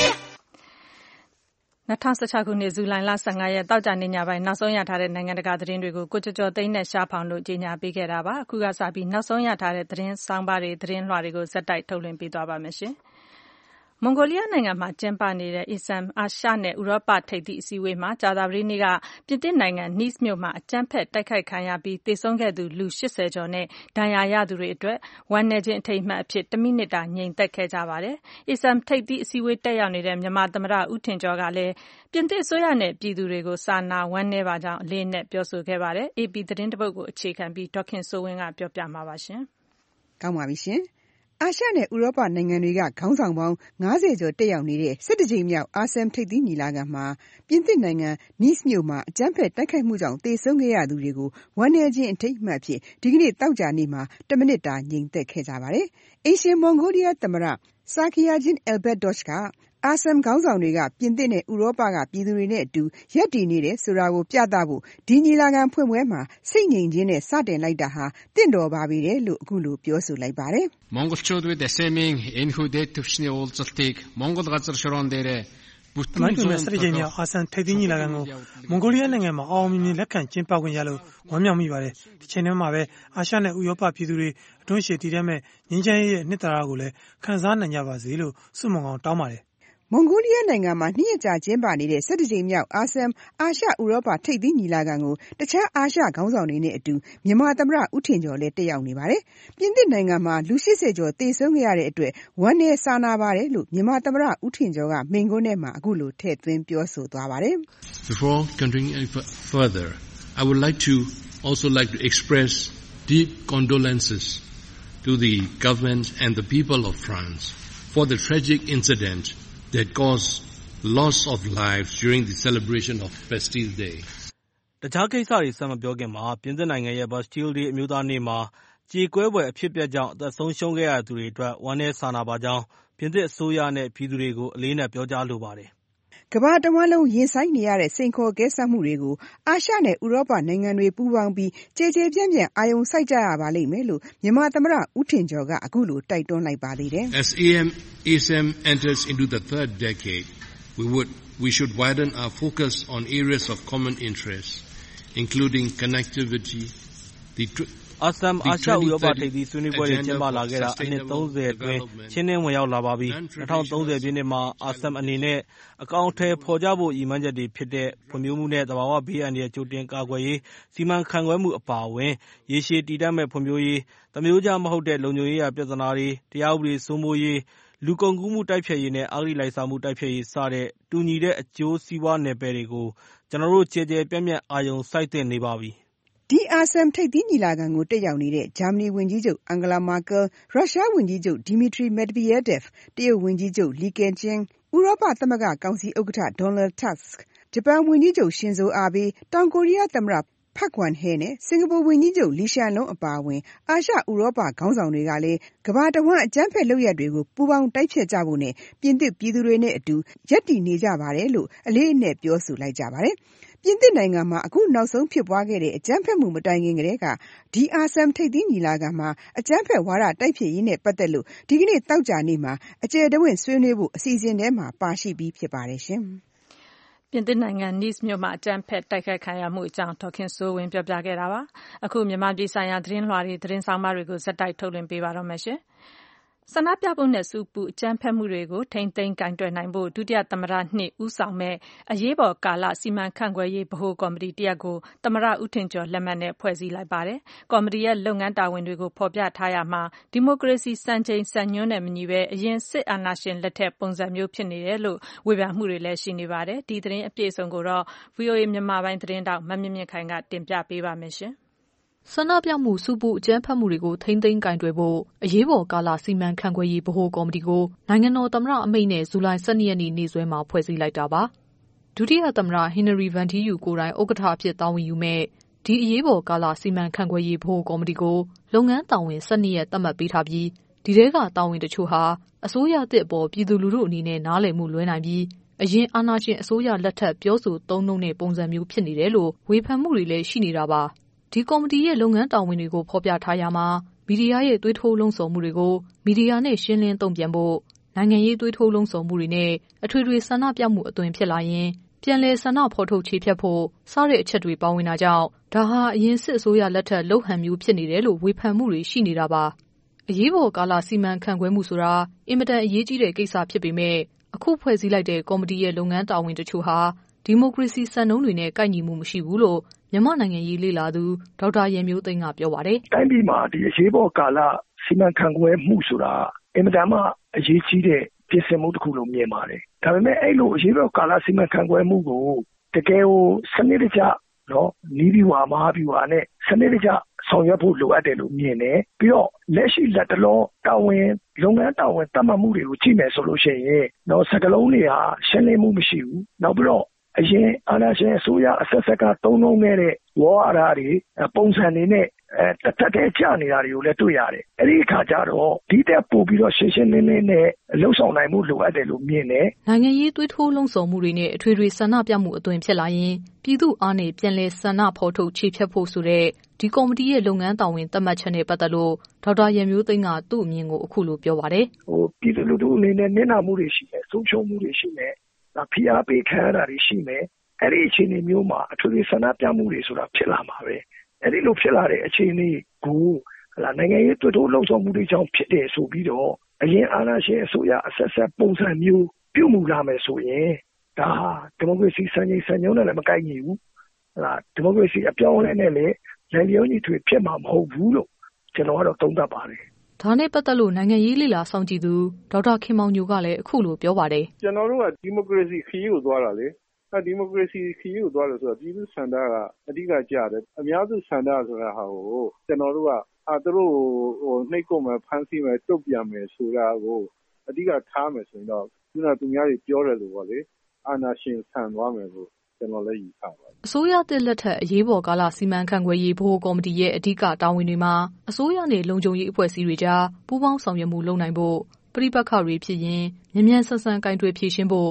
၂၀၁၆ခုနှစ်ဇူလိုင်လ၁၅ရက်တောက်ကြနေညပိုင်းနောက်ဆုံးရထားတဲ့နိုင်ငံတကာသတင်းတွေကိုကိုကျော်ကျော်သိန်းနဲ့ရှားဖောင်တို့ကြီးညာပေးခဲ့တာပါအခုကစပြီးနောက်ဆုံးရထားတဲ့သတင်းဆောင်းပါးတွေသတင်းလွှာတွေကိုဇက်တိုက်ထုတ်လွှင့်ပေးသွားပါမယ်ရှင်မွန်ဂိုလီးယားနိုင်ငံမှာကျင်းပနေတဲ့ ASEM အာရှနဲ့ဥရောပထိပ်သီးအစည်းအဝေးမှာကြာသပတေးနေ့ကပြင်သစ်နိုင်ငံ Nice မြို့မှာအကြမ်းဖက်တိုက်ခိုက်ခံရပြီးသေဆုံးခဲ့သူလူ၈၀ကျော်နဲ့ဒဏ်ရာရသူတွေအတွက်ဝမ်းနည်းခြင်းအထိမ်းအမှတ်အဖြစ်တစ်မိနစ်တာငြိမ်သက်ခဲ့ကြပါတယ်။ ASEM ထိပ်သီးအစည်းအဝေးတက်ရောက်နေတဲ့မြန်မာသမ္မတဦးထင်ကျော်ကလည်းပြင်သစ်အစိုးရနဲ့ပြည်သူတွေကိုစာနာဝမ်းနည်းပါကြောင်းအလေးအနက်ပြောဆိုခဲ့ပါတယ်။ အေပီသတင်းတစ်ပုဒ်ကိုအခြေခံပြီးဒေါ်ခင်စိုးဝင်းကပြောပြမှာပါရှင်။ကောင်းပါပြီရှင်။အာရှနဲ့ဥရောပနိုင်ငံတွေကခေါင်းဆောင်ပေါင်း၅၀ကျော်တက်ရောက်နေတဲ့၁၁ကြိမ်မြောက်အာဆမ်ထိပ်သီးညီလာခံမှာပြင်သစ်နိုင်ငံ Nice မြို့မှာအကြမ်းဖက်တိုက်ခိုက်မှုကြောင့်သေဆုံးခဲ့ရသူတွေကိုဝမ်းနည်းခြင်းအထိမ်းအမှတ်အဖြစ်ဒီကနေ့သောကြာနေ့မှာတစ်မိနစ်တာငြိမ်သက်ခဲ့ကြပါတယ်။အိမ်ရှင်မွန်ဂိုလီးယားသမ္မတဆာကီယာဂျင်အယ်ဘတ်ဒေါ့ချ်ကအာဆမ်ခေါင်းဆောင်တွေကပြင်သစ်နဲ့ဥရောပကပြည်သူတွေနဲ့အတူရပ်တည်နေတယ်ဆိုတာကိုပြသဖို့ဒီညီလာခံဖွင့်ပွဲမှာစိတ်ငြိမ်ခြင်းနဲ့စတင်လိုက်တာဟာတင့်တော်ပါပြီလေလို့အခုလိုပြောဆိုလိုက်ပါတယ်။ Монголчууд бид эсэмийн энэхүү дэд түвшний уулзалтыг Монгол газар шорон дээр တမိုင်းတွင်စတကြိမ်မြောက်အာဆန်ထိပ်သီးညီလာခံကိုမွန်ဂိုလီးယားနိုင်ငံမှာအောင်မြင်မြင်လက်ခံကျင်းပခွင့်ရလို့ဝမ်းမြောက်မိပါတယ်။ဒီချိန်ထဲမှာပဲအာရှနဲ့ဥရောပပြည်သူတွေအတွင်းရှည်တည်တဲ့မဲ့ငြိမ်းချမ်းရေးရဲ့နှစ်သာရကိုလည်းခံစားနိုင်ကြပါစေလို့ဆုမွန်ကောင်တောင်းပါတယ်။မွန်ဂိုလီးယားနိုင်ငံမှာနှစ်ရက်ကြာကျင်းပနေတဲ့၁၁ကြိမ်မြောက်အာဆမ်အာရှဥရောပထိပ်သီးညီလာခံကိုတခြားအာရှခေါင်းဆောင်တွေနဲ့အတူမြန်မာသမ္မတဦးထင်ကျော်လည်းတက်ရောက်နေပါတယ်။ပြင်သစ်နိုင်ငံမှာလူ၈၀ကျော်သေဆုံးခဲ့ရတဲ့အတွက်ဝမ်းနည်းစာနာပါတယ်လို့မြန်မာသမ္မတဦးထင်ကျော်ကမိန့်ခွန်းထဲမှာအခုလိုထည့်သွင်းပြောဆိုသွားပါတယ်။ Before continuing any further, I would like to also like to express deep condolences to the government and the people of France for the tragic incident that caused loss of lives during the celebration of Bastille Day. တခြားကိစ္စတွေဆက်မပြောခင်မှာပြင်သစ်နိုင်ငံရဲ့ Bastille Day အမျိုးသားနေ့မှာကြေကွဲပွဲအဖြစ်အပျက်ကြောင့်အသက်ဆုံးရှုံးခဲ့ရသူတွေအတွက်ဝမ်းနည်းစာနာပါကြောင်းပြင်သစ်အစိုးရနဲ့ပြည်သူတွေကိုအလေးနက်ပြောကြားလိုပါတယ်။ကမ္ဘာတဝန်းလုံးရင်ဆိုင်နေရတဲ့စိန်ခေါ်ကဲဆတ်မှုတွေကိုအာရှနဲ့ဥရောပနိုင်ငံတွေပူးပေါင်းပြီးကြည်ကြည်ပြန့်ပြန့်အာရုံစိုက်ကြရပါလိမ့်မယ်လို့မြန်မာသမ္မတဦးထင်ကျော်ကအခုလိုတိုက်တွန်းလိုက်ပါသေးတယ် As A S M enters into the third decade, we would we should widen our focus on areas of common interest, including connectivity, the အာဆမ်အာရှဥရောပထိပ်သီးဆွေးနွေးပွဲတွေကျင်းပလာခဲ့တာအနှစ်သုံးဆယ်အတွင်းချင်းနှင်းဝင်ရောက်လာပါပြီ။၂၀၃၀ပြည့်နှစ်မှာအာဆမ်အနေနဲ့အကောင်အထည်ဖော်ကြဖို့ရည်မှန်းချက်တွေဖြစ်တဲ့ဖွံ့ဖြိုးမှုနဲ့သဘာဝဘေးအန္တရာယ်ကြိုတင်ကာကွယ်ရေးစီမံခန့်ခွဲမှုအပါအဝင်ရေရှည်တည်တံ့မဲ့ဖွံ့ဖြိုးရေး၊သမရိုးကျမဟုတ်တဲ့လုံခြုံရေးရာပြဿနာတွေ၊တရားဥပဒေစိုးမိုးရေး၊လူကုန်ကူးမှုတိုက်ဖျက်ရေးနဲ့အဂတိလိုက်စားမှုတိုက်ဖျက်ရေးစတဲ့တူညီတဲ့အကျိုးစီးပွားနယ်ပယ်တွေကိုကျနော်တို့ကျယ်ကျယ်ပြန့်ပြန့်အာရုံစိုက်သင့်နေပါပြီ။ဒီအာဆမ်ထိပ်သီးညီလာခံကိုတက်ရောက်နေတဲ့ဂျာမနီဝန်ကြီးချုပ်အန်ဂလာမာကယ်၊ရုရှားဝန်ကြီးချုပ်ဒီမီထရီမက်ဒဗီယက်ဒက်ဖ်၊တရုတ်ဝန်ကြီးချုပ်လီကင်ကျင်း၊ဥရောပသမဂ္ဂကောင်စီဥက္ကဋ္ဌဒေါ်နယ်တပ်စ်၊ဂျပန်ဝန်ကြီးချုပ်ရှင်ဇိုအာဘေး၊တောင်ကိုရီးယားသမ္မတဖက်ဂွမ်ဟဲနဲ့စင်ကာပူဝန်ကြီးချုပ်လီရှန်လုံးအပါအဝင်အာရှဥရောပခေါင်းဆောင်တွေကလည်းကမ္ဘာတဝန်းအကြမ်းဖက်လုပ်ရပ်တွေကိုပူးပေါင်းတိုက်ဖျက်ကြဖို့နဲ့ပြင်သစ်ပြည်သူတွေနဲ့အတူရပ်တည်နေကြပါတယ်လို့အလေးအနက်ပြောဆိုလိုက်ကြပါတယ်။ပြင်သစ်နိုင်ငံမှာအခုနောက်ဆုံးဖြစ်ပွားခဲ့တဲ့အကြမ်းဖက်မှုမတိုင်ခင်ကတည်းကဒီအာဆမ်ထိပ်သီးညီလာခံမှာအကြမ်းဖက်ဝါဒတိုက်ဖျက်ရေးနဲ့ပတ်သက်လို့ဒီကနေ့သောကြာနေ့မှာအကျယ်တဝင့်ဆွေးနွေးဖို့အစီအစဉ်ထဲမှာပါရှိပြီးဖြစ်ပါတယ်ရှင်။ပြင်သစ်နိုင်ငံ Nice မြို့မှာအကြမ်းဖက်တိုက်ခိုက်ခံရမှုအကြောင်းဒေါ်ခင်စိုးဝင်းပြောပြခဲ့တာပါ။အခုမြန်မာပြည်ဆိုင်ရာသတင်းလွှာတွေသတင်းဆောင်မတွေကိုဇက်တိုက်ထုတ်လွှင့်ပေးပါတော့မယ်ရှင်။ဆန္ဒပြမှုနဲ့ဆူပူအကြမ်းဖက်မှုတွေကိုထိန်းသိမ်းကိုင်တွယ်နိုင်ဖို့ဒုတိယသမ္မတနှစ်ဦးဆောင်မဲ့အရေးပေါ်ကာလစီမံခန့်ခွဲရေးဗဟိုကော်မတီတရပ်ကိုသမ္မတဦးထင်ကျော်လက်မှတ်နဲ့ဖွဲ့စည်းလိုက်ပါတယ်။ကော်မတီရဲ့လုပ်ငန်းတာဝန်တွေကိုဖော်ပြထားရမှာဒီမိုကရေစီစံချိန်စံညွှန်းနဲ့မညီပဲအရင်စစ်အာဏာရှင်လက်ထက်ပုံစံမျိုးဖြစ်နေတယ်လို့ဝေဖန်မှုတွေလည်းရှိနေပါတယ်။ဒီသတင်းအပြည့်အစုံကိုတော့ ဗွီအိုအေ မြန်မာပိုင်းသတင်းတောက်မမြင့်မြင့်ခိုင်ကတင်ပြပေးပါမယ်ရှင်။ဆန္ဒပြမှုစုပူအကြမ်းဖက်မှုတွေကိုထိန်းသိမ်းကင်တွယ်ဖို့အရေးပေါ်ကာလစီမံခန့်ခွဲရေးဗဟိုကော်မတီကိုနိုင်ငံတော်သမ္မတအမိန့်နဲ့ဇူလိုင်၁၂ရက်နေ့နေ့စွဲမှာဖွဲ့စည်းလိုက်တာပါ။ဒုတိယသမ္မတဟင်နရီဗန်ထီယူကိုယ်တိုင်ဥက္ကဋ္ဌအဖြစ်တာဝန်ယူမဲ့ဒီအရေးပေါ်ကာလစီမံခန့်ခွဲရေးဗဟိုကော်မတီကိုလုပ်ငန်းတာဝန်၁၂ရက်သတ်မှတ်ပေးထားပြီးဒီထဲကတာဝန်တချို့ဟာအစိုးရသစ်အပေါ်ပြည်သူလူထုအနေနဲ့နားလည်မှုလွဲနိုင်ပြီးအရင်အာဏာရှင်အစိုးရလက်ထက်ပြောဆိုသုံးနှုန်းတဲ့ပုံစံမျိုးဖြစ်နေတယ်လို့ဝေဖန်မှုတွေလည်းရှိနေတာပါ။ဒီကော်မတီရဲ့လုပ်ငန်းတာဝန်တွေကိုဖော်ပြထားရမှာမီဒီယာရဲ့သွေးထိုးလှုံ့ဆော်မှုတွေကိုမီဒီယာနဲ့ရှင်းလင်းတုံ့ပြန်ဖို့နိုင်ငံရေးသွေးထိုးလှုံ့ဆော်မှုတွေနဲ့အထွေထွေဆန္ဒပြမှုအသွင်ဖြစ်လာရင်ပြန်လည်ဆန္ဒဖော်ထုတ်ခြေဖြတ်ဖို့စတဲ့အချက်တွေပါဝင်တာကြောင့်ဒါဟာအရင်စစ်အစိုးရလက်ထက်လှုပ်ဟန်မျိုးဖြစ်နေတယ်လို့ဝေဖန်မှုတွေရှိနေတာပါအရေးပေါ်ကာလစီမံခန့်ခွဲမှုဆိုတာအင်မတန်အရေးကြီးတဲ့ကိစ္စဖြစ်ပေမဲ့အခုဖွဲ့စည်းလိုက်တဲ့ကော်မတီရဲ့လုပ်ငန်းတာဝန်တချို့ဟာဒီမိုကရေစီစံနှုန်းတွေနဲ့ကိုက်ညီမှုမရှိဘူးလို့မြန်မာနိုင်ငံရေးလေ့လာသူဒေါက်တာရန်မျိုးသိန်းကပြောပါတယ်။တိုင်းပြည်မှာဒီအရေးပေါ်ကာလစီမံခန့်ခွဲမှုဆိုတာအင်မတန်မှအရေးကြီးတဲ့ပြင်ဆင်မှုတစ်ခုလို့မြင်ပါတယ်။ဒါပေမဲ့အဲ့လိုအရေးပေါ်ကာလစီမံခန့်ခွဲမှုကိုတကယ်ကိုစနစ်တကျနော်နီးပြီးဝါမဟာပြီးဝါနဲ့စနစ်တကျဆောင်ရွက်ဖို့လိုအပ်တယ်လို့မြင်တယ်။ပြီးတော့လက်ရှိလက်တလုံးတာဝန်လုပ်ငန်းတာဝန်တတ်မှတ်မှုတွေကိုကြည့်မယ်ဆိုလို့ရှိရင်နော်စကလုံးတွေဟာရှင်းလင်းမှုမရှိဘူး။နောက်ပြီးတော့အရင်အာဏာရှင်အစိုးရအဆက်ဆက်ကသုံးနှုန်းခဲ့တဲ့ဝါဒတွေပုံစံတွေနဲ့အဲတက်တက်တဲ့ကြာနေတာတွေကိုလည်းတွေ့ရတယ်။အဲဒီအခါကျတော့ဒီတက်ပို့ပြီးတော့ရှင်းရှင်းလင်းလင်းနဲ့လှုပ်ဆောင်နိုင်မှုလိုအပ်တယ်လို့မြင်တယ်။နိုင်ငံရေးသွေးထိုးလှုံ့ဆော်မှုတွေနဲ့အထွေထွေဆန္ဒပြမှုအသွင်ဖြစ်လာရင်ပြည်သူ့အားနဲ့ပြန်လည်ဆန္ဒဖော်ထုတ်ခြေဖြတ်ဖို့ဆိုတဲ့ဒီကော်မတီရဲ့လုပ်ငန်းတာဝန်သတ်မှတ်ချက်နဲ့ပတ်သက်လို့ဒေါက်တာရန်မျိုးသိန်းကသူ့အမြင်ကိုအခုလိုပြောပါတယ်။ဟိုပြည်သူလူထုအနေနဲ့နစ်နာမှုတွေရှိတယ်၊ဆုံးရှုံးမှုတွေရှိတယ်။ဖိအားပေးခံရတာတွေရှိမယ်။အဲ့ဒီအခြေအနေမျိုးမှာအထွေထွေဆန္ဒပြမှုတွေဆိုတာဖြစ်လာမှာပဲအဲ့ဒီလိုဖြစ်လာတဲ့အခြေအနေကိုဟလာနိုင်ငံရေးတွေ့ထိုးလှုံ့ဆော်မှုတွေကြောင့်ဖြစ်တယ်ဆိုပြီးတော့အရင်အာဏာရှင်အစိုးရအဆက်ဆက်ပုံစံမျိုးပြုမှုလာမယ်ဆိုရင်ဒါဒီမိုကရေစီစံချိန်စံညွှန်းနဲ့လည်းမကိုက်ညီဘူးဟလာဒီမိုကရေစီအပြောင်းအလဲနဲ့လည်းလက်လျောညီထွေဖြစ်မှာမဟုတ်ဘူးလို့ကျွန်တော်ကတော့သုံးသပ်ပါတယ်ဒါနဲ့ပတ်သက်လို့နိုင်ငံရေးလေလာစောင့်ကြည့်သူဒေါက်တာခင်မောင်ညိုကလည်းအခုလိုပြောပါတယ်ကျွန်တော်တို့ကဒီမိုကရေစီခရီးကိုသွားတာလေဒီမိုကရေစီခရီးကိုသွားလို့ဆိုတော့ပြည်သူစံတာကအဓိကကြတယ်အများစုစံတာဆိုတာဟာကိုကျွန်တော်တို့ကအာသူတို့ဟိုနှိပ်ကုန်မယ်ဖမ်းဆီးမယ်တုတ်ပြန်မယ်ဆိုတာကိုအဓိကထားမယ်ဆိုရင်တော့ခုနကသူများတွေပြောတယ်လို့ပေါ့လေအာဏာရှင်ဆန်သွားမယ်လို့ကျွန်တော်လည်းယူဆပါတယ်အစိုးရသစ်လက်ထက်အရေးပေါ်ကာလစီမံခန့်ခွဲရေးဗဟိုကော်မတီရဲ့အဓိကတာဝန်တွေမှာအစိုးရနဲ့လုံခြုံရေးအဖွဲ့အစည်းတွေကြားပူးပေါင်းဆောင်ရွက်မှုလုပ်နိုင်ဖို့ပြည်ပခါတွေဖြစ်ရင်မြန်မြန်ဆန်ဆန်ကင်တွယ်ဖြေရှင်းဖို့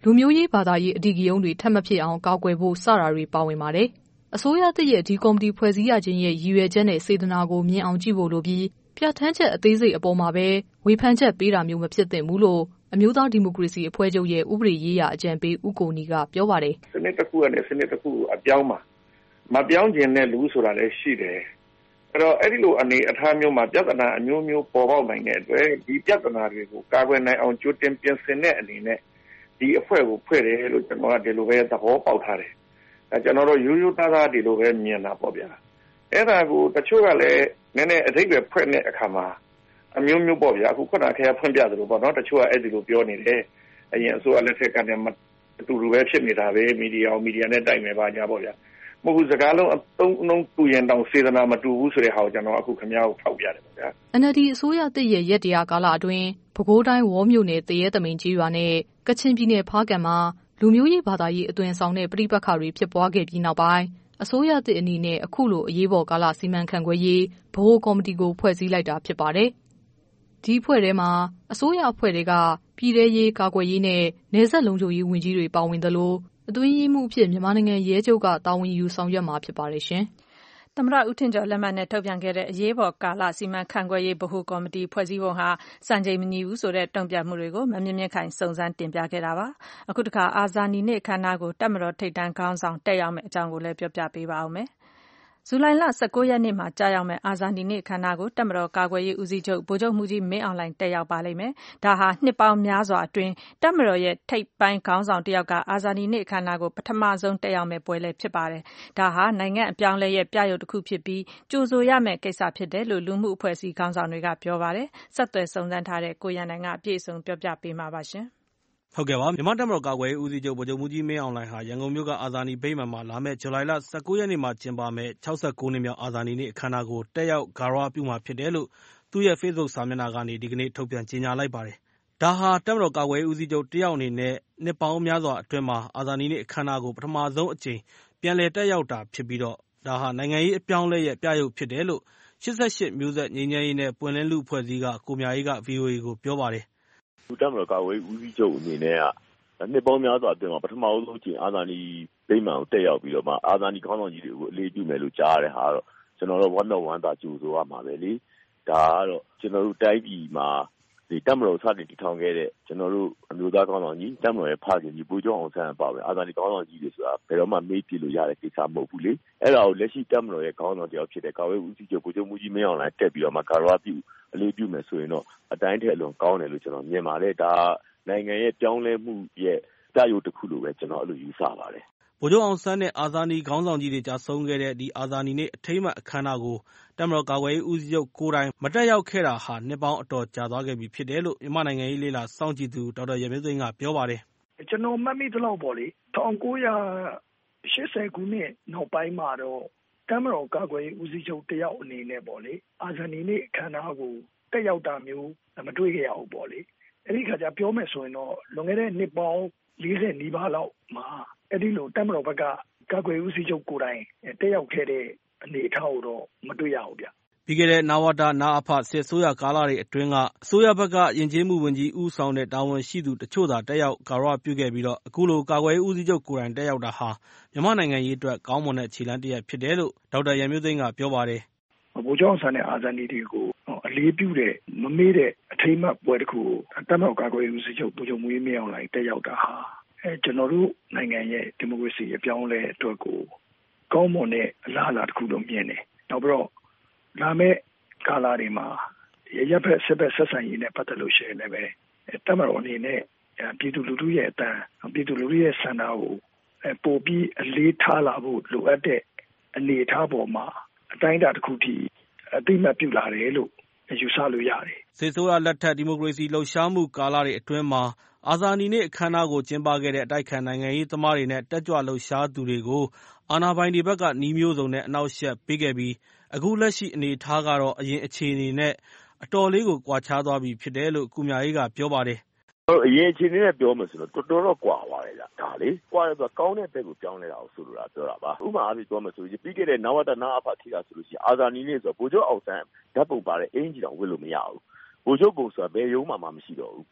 လူမျိုးရေးဘာသာရေးအဓိကရုဏ်းတွေထပ်မဖြစ်အောင်ကာကွယ်ဖို့စတာတွေပါဝင်ပါတယ်။အစိုးရသစ်ရဲ့ဒီကော်မတီဖွဲ့စည်းရခြင်းရဲ့ရည်ရွယ်ချက်နဲ့စေတနာကိုမြင်အောင်ကြည့်ဖို့လိုပြီးပြဋ္ဌာန်းချက်အသေးစိတ်အပေါ်မှာပဲဝေဖန်ချက်ပေးတာမျိုးမဖြစ်သင့်ဘူးလို့အမျိုးသားဒီမိုကရေစီအဖွဲ့ချုပ်ရဲ့ဥပဒေရေးရာအကြံပေးဦးကိုနီကပြောပါတယ်။စနစ်တစ်ခုနဲ့စနစ်တစ်ခုအပြောင်းမှာမပြောင်းခြင်းနဲ့လူဆိုတာလည်းရှိတယ်။အဲ့တော့အဲ့ဒီလိုအနေအထားမျိုးမှာပြဿနာအမျိုးမျိုးပေါ်ပေါက်နိုင်တဲ့အတွက်ဒီပြဿနာတွေကိုကာကွယ်နိုင်အောင်ကြိုတင်ပြင်ဆင်တဲ့အနေနဲ့ဒီအဖွဲ့ကိုဖွဲ့တယ်လို့ကျွန်တော်ကဒီလိုပဲသဘောပေါက်ထားတယ်။အဲကျွန်တော်တို့ရိုးရိုးသားသားဒီလိုပဲမြင်တာပေါ့ဗျာ။အဲ့ဒါကိုတချို့ကလည်းနည်းနည်းအဓိပ္ပာယ်ဖွင့်တဲ့အခါမှာအမျိုးမျိုးပေါ့ဗျာအခုခုနကခင်ဗျာဖွင့်ပြသလိုပေါ့နော်တချို့ကအဲ့ဒီလိုပြောနေတယ်အရင်အစိုးရလက်ထက်ကတည်းကအတူတူပဲဖြစ်နေတာပဲမီဒီယာမီဒီယာနဲ့တိုက်မယ်ပါညာပေါ့ဗျာမဟုတ်ဘူးစကားလုံးအသုံးအနှုန်းတူရင်တောင်စေတနာမတူဘူးဆိုတဲ့ဟာကိုကျွန်တော်အခုခင်ဗျားကိုထောက်ပြတယ်ပေါ့ဗျာအန် အယ်လ် ဒီ အစိုးရသစ်ရဲ့ရက်တရာကာလအတွင်းပဲခူးတိုင်းဝေါမြို့နယ်တရဲသမိန်ကြီးရွာနဲ့ကချင်ပြည်နယ်ဖားကံမှာလူမျိုးရေးဘာသာရေးအသွင်ဆောင်တဲ့ပြိပက္ခတွေဖြစ်ပွားခဲ့ပြီးနောက်ပိုင်းအစိုးရသစ်အနေနဲ့အခုလိုအရေးပေါ်ကာလစီမံခန့်ခွဲရေးဗဟိုကော်မတီကိုဖွဲ့စည်းလိုက်တာဖြစ်ပါတယ်။ဒီဖွဲ့ထဲမှာအစိုးရအဖွဲ့တွေကပြည်ထရေးကာကွယ်ရေးနဲ့နယ်စပ်လုံခြုံရေးဝန်ကြီးတွေပါဝင်သလိုအတွင်းရေးမှုအဖြစ်မြန်မာနိုင်ငံရဲချုပ်ကတာဝန်ယူဆောင်ရွက်မှာဖြစ်ပါတယ်ရှင်။သမ္မတဦးထင်ကျော်လက်မှတ်နဲ့ထုတ်ပြန်ခဲ့တဲ့အရေးပေါ်ကာလစီမံခန့်ခွဲရေးဗဟိုကော်မတီဖွဲ့စည်းပုံဟာစံချိန်မညီဘူးဆိုတဲ့တုံ့ပြန်မှုတွေကိုမမြင့်မြင့်ခိုင်စုံစမ်းတင်ပြခဲ့တာပါ။အခုတခါအာဇာနည်နေ့အခမ်းအနားကိုတပ်မတော်ထိပ်တန်းခေါင်းဆောင်တက်ရောက်မယ့်အကြောင်းကိုလည်းပြောပြပေးပါဦးမယ်။ဇူလိုင်လ၁၉ရက်နေ့မှာကြာရောက်မယ့်အာဇာနည်နေ့အခမ်းအနားကိုတပ်မတော်ကာကွယ်ရေးဦးစီးချုပ်ဗိုလ်ချုပ်မှူးကြီးမင်းအောင်လှိုင်တက်ရောက်ပါလိမ့်မယ်။ဒါဟာနှစ်ပေါင်းများစွာအတွင်းတပ်မတော်ရဲ့ထိပ်ပိုင်းခေါင်းဆောင်တစ်ယောက်ကအာဇာနည်နေ့အခမ်းအနားကိုပထမဆုံးတက်ရောက်မယ့်ပွဲလည်းဖြစ်ပါတယ်။ဒါဟာနိုင်ငံအပြောင်းလဲရဲ့ပြယုဂ်တစ်ခုဖြစ်ပြီးကြိုဆိုရမယ့်ကိစ္စဖြစ်တယ်လို့လူမှုအဖွဲ့အစည်းခေါင်းဆောင်တွေကပြောပါတယ်။ဆက်သွယ်စုံစမ်းထားတဲ့ကိုရန်နိုင်ကအပြည့်အစုံပြောပြပေးမှာပါရှင်။ဟုတ်ကဲ့ပါမြန်မာတပ်မတော်ကာကွယ်ရေးဦးစီးချုပ်ဗိုလ်ချုပ်မှူးကြီးမင်းအောင်လှိုင်ဟာရန်ကုန်မြို့ကအာဇာနည်ဗိမာန်မှာလာမယ့်ဇူလိုင်လ၁၉ရက်နေ့မှာကျင်းပမယ့်၆၉နှစ်မြောက်အာဇာနည်နေ့အခမ်းအနားကိုတက်ရောက်ဂါရဝပြုမှာဖြစ်တယ်လို့သူ့ရဲ့ Facebook စာမျက်နှာကနေဒီကနေ့ထုတ်ပြန်ကြေညာလိုက်ပါတယ်။ဒါဟာတပ်မတော်ကာကွယ်ရေးဦးစီးချုပ်တယောက်အနေနဲ့နှစ်ပေါင်းများစွာအတွင်းမှာအာဇာနည်နေ့အခမ်းအနားကိုပထမဆုံးအကြိမ်ပြန်လည်တက်ရောက်တာဖြစ်ပြီးတော့ဒါဟာနိုင်ငံရေးအပြောင်းအလဲရဲ့ပြယုဂ်ဖြစ်တယ်လို့၈၈မျိုးဆက်ငြိမ်းချမ်းရေးနဲ့ပွင့်လင်းလူ့အဖွဲ့အစည်းကကိုမြအေးက ဗွီအိုအေကိုပြောပါတယ်။တပ်မတော်ကာကွယ်ရေးဦးစီးချုပ်အနေနဲ့ကနှစ်ပေါင်းများစွာအတွင်းမှာပထမဆုံးအကြိမ်အာဇာနည်ဗိမာန်ကိုတက်ရောက်ပြီးတော့မှအာဇာနည်ခေါင်းဆောင်ကြီးတွေကိုအလေးပြုမယ်လို့ကြားရတဲ့ဟာတော့ကျွန်တော်တို့ဝမ်းတော်ဝမ်းသာကြိုဆိုရမှာပဲလေဒါကတော့ကျွန်တော်တို့တိုင်းပြည်မှာဒီတပ်မတော်စတင်တည်ထောင်ခဲ့တဲ့ကျွန်တော်တို့အမျိုးသားခေါင်းဆောင်ကြီးတပ်မတော်ရဲ့ဖခင်ကြီးဗိုလ်ချုပ်အောင်ဆန်းပါပဲအာဇာနည်ခေါင်းဆောင်ကြီးတွေဆိုတာဘယ်တော့မှမေးပြလို့ရတဲ့ကိစ္စမဟုတ်ဘူးလေအဲ့ဒါကိုလက်ရှိတပ်မတော်ရဲ့ခေါင်းဆောင်တယောက်ဖြစ်တဲ့ကာကွယ်ဦးစီးချုပ်ဗိုလ်ချုပ်မှူးကြီးမင်းအောင်လှိုင်တက်ပြီးတော့မှကာရဝပြုအလေးပြုမယ်ဆိုရင်တော့အတိုင်းထက်အလွန်ကောင်းတယ်လို့ကျွန်တော်မြင်ပါတယ်ဒါနိုင်ငံရဲ့ပြောင်းလဲမှုရဲ့ပြယုဂ်တစ်ခုလိုပဲကျွန်တော်အဲ့လိုယူဆပါတယ်ဗိုလ်ချုပ်အောင်ဆန်းနဲ့အာဇာနည်ခေါင်းဆောင်ကြီးတွေကြာဆုံးခဲ့တဲ့ဒီအာဇာနည်နေ့အထိမ်းအမှတ်အခမ်းအနားကိုတပ်မတော်ကာကွယ်ရေးဦးစီးချုပ်ကိုယ်တိုင်မတက်ရောက်ခဲ့တာဟာနှစ်ပေါင်းအတော်ကြာသွားခဲ့ပြီဖြစ်တယ်လို့မြန်မာနိုင်ငံရေးလေ့လာစောင့်ကြည့်သူဒေါက်တာရမင်းသိန်းကပြောပါတယ်။ကျွန်တော်မှတ်မိသလောက်ပေါ့လေ၁၉၈၀ခုနှစ်နောက်ပိုင်းမှာတော့တပ်မတော်ကာကွယ်ရေးဦးစီးချုပ်တယောက်အနေနဲ့ပေါ့လေအာဇာနည်နေ့အခမ်းအနားကိုတက်ရောက်တာမျိုးမတွေ့ခဲ့ရဘူးပေါ့လေ။အဲဒီခါကျပြောမယ်ဆိုရင်တော့လွန်ခဲ့တဲ့နှစ်ပေါင်းလေးဆယ်နီးပါးလောက်မှာအဲ့ဒီလိုတပ်မတော်ဘက်ကကာကွယ်ဦးစီးချုပ်ကိုယ်တိုင်တက်ရောက်ခဲ့တဲ့အနေအထားကိုတော့မတွေ့ရဘူးဗျ။ပြီးခဲ့တဲ့နဝတနအဖစစ်အစိုးရကာလတွေအတွင်းကအစိုးရဘက်ကယဉ်ကျေးမှုဝန်ကြီးဦးဆောင်တဲ့တာဝန်ရှိသူတချို့သာတက်ရောက်ဂါရဝပြုခဲ့ပြီးတော့အခုလိုကာကွယ်ရေးဦးစီးချုပ်ကိုယ်တိုင်တက်ရောက်တာဟာမြန်မာနိုင်ငံရေးအတွက်ကောင်းမွန်တဲ့ခြေလှမ်းတစ်ရပ်ဖြစ်တယ်လို့ဒေါက်တာရန်မျိုးသိန်းကပြောပါတယ်။ဗိုလ်ချုပ်အောင်ဆန်းနဲ့အာဇာနည်တွေကိုအလေးပြုတဲ့မမေ့တဲ့အထိမ်းအမှတ်ပွဲတစ်ခုကိုတပ်မတော်ကာကွယ်ရေးဦးစီးချုပ်ဗိုလ်ချုပ်မှူးကြီးမင်းအောင်လှိုင်တက်ရောက်တာဟာအဲကျွန်တော်တို့နိုင်ငံရဲ့ဒီမိုကရေစီအပြောင်းအလဲအတွက်ကိုကောင်းမွန်တဲ့အလားအလာတစ်ခုလို့မြင်တယ်။နောက်ပြီးတော့လာမယ့်ကာလတွေမှာရရဖက်ဆက်ဖက်ဆက်ဆံရေးနဲ့ပတ်သက်လို့ရှိရင်လည်းပဲတပ်မတော်အနေနဲ့ပြည်သူလူထုရဲ့အတန်းပြည်သူလူထုရဲ့ဆန္ဒကိုပို့ပြီးအလေးထားလာဖို့လိုအပ်တဲ့အနေအထားပေါ်မှာအတိုင်းအတာတစ်ခုထိအသိမှတ်ပြုလာတယ်လို့ယူဆလို့ရတယ်။စစ်ဆိုးရလက်ထက်ဒီမိုကရေစီလှုပ်ရှားမှုကာလတွေအတွင်းမှာအာဇာနည်နေ့အခမ်းအနားကိုကျင်းပခဲ့တဲ့အတိုက်ခံနိုင်ငံရေးသမားတွေနဲ့တက်ကြွလှုပ်ရှားသူတွေကိုအာဏာပိုင်တွေဘက်ကနည်းမျိုးစုံနဲ့အနှောက်အယှက်ပေးခဲ့ပြီးအခုလက်ရှိအနေအထားကတော့အရင်အခြေအနေနဲ့အတော်လေးကိုကွာခြားသွားပြီဖြစ်တယ်လို့ကိုမြအေးကပြောပါတယ်။အရင်အခြေအနေနဲ့ပြောမယ်ဆိုတော့တော်တော်တော့ကွာသွားတယ်ဗျ။ဒါလေကွာတယ်ဆိုတော့ကောင်းတဲ့ဘက်ကိုပြောင်းလဲတာကိုဆိုလိုတာပြောတာပါ။ဥပမာအားဖြင့်ပြောမယ်ဆိုရင်ပြီးခဲ့တဲ့နဝတနအဖထိတာဆိုလို့ရှိရင်အာဇာနည်နေ့ဆိုတော့ဗိုလ်ချုပ်အောင်ဆန်းဓာတ်ပုံပါတဲ့အင်ဂျီတောင်ဝတ်လို့မရဘူး။ဗိုလ်ချုပ်ပုံဆိုတာဘယ်ရုံးမှမှမရှိတော့ဘူး။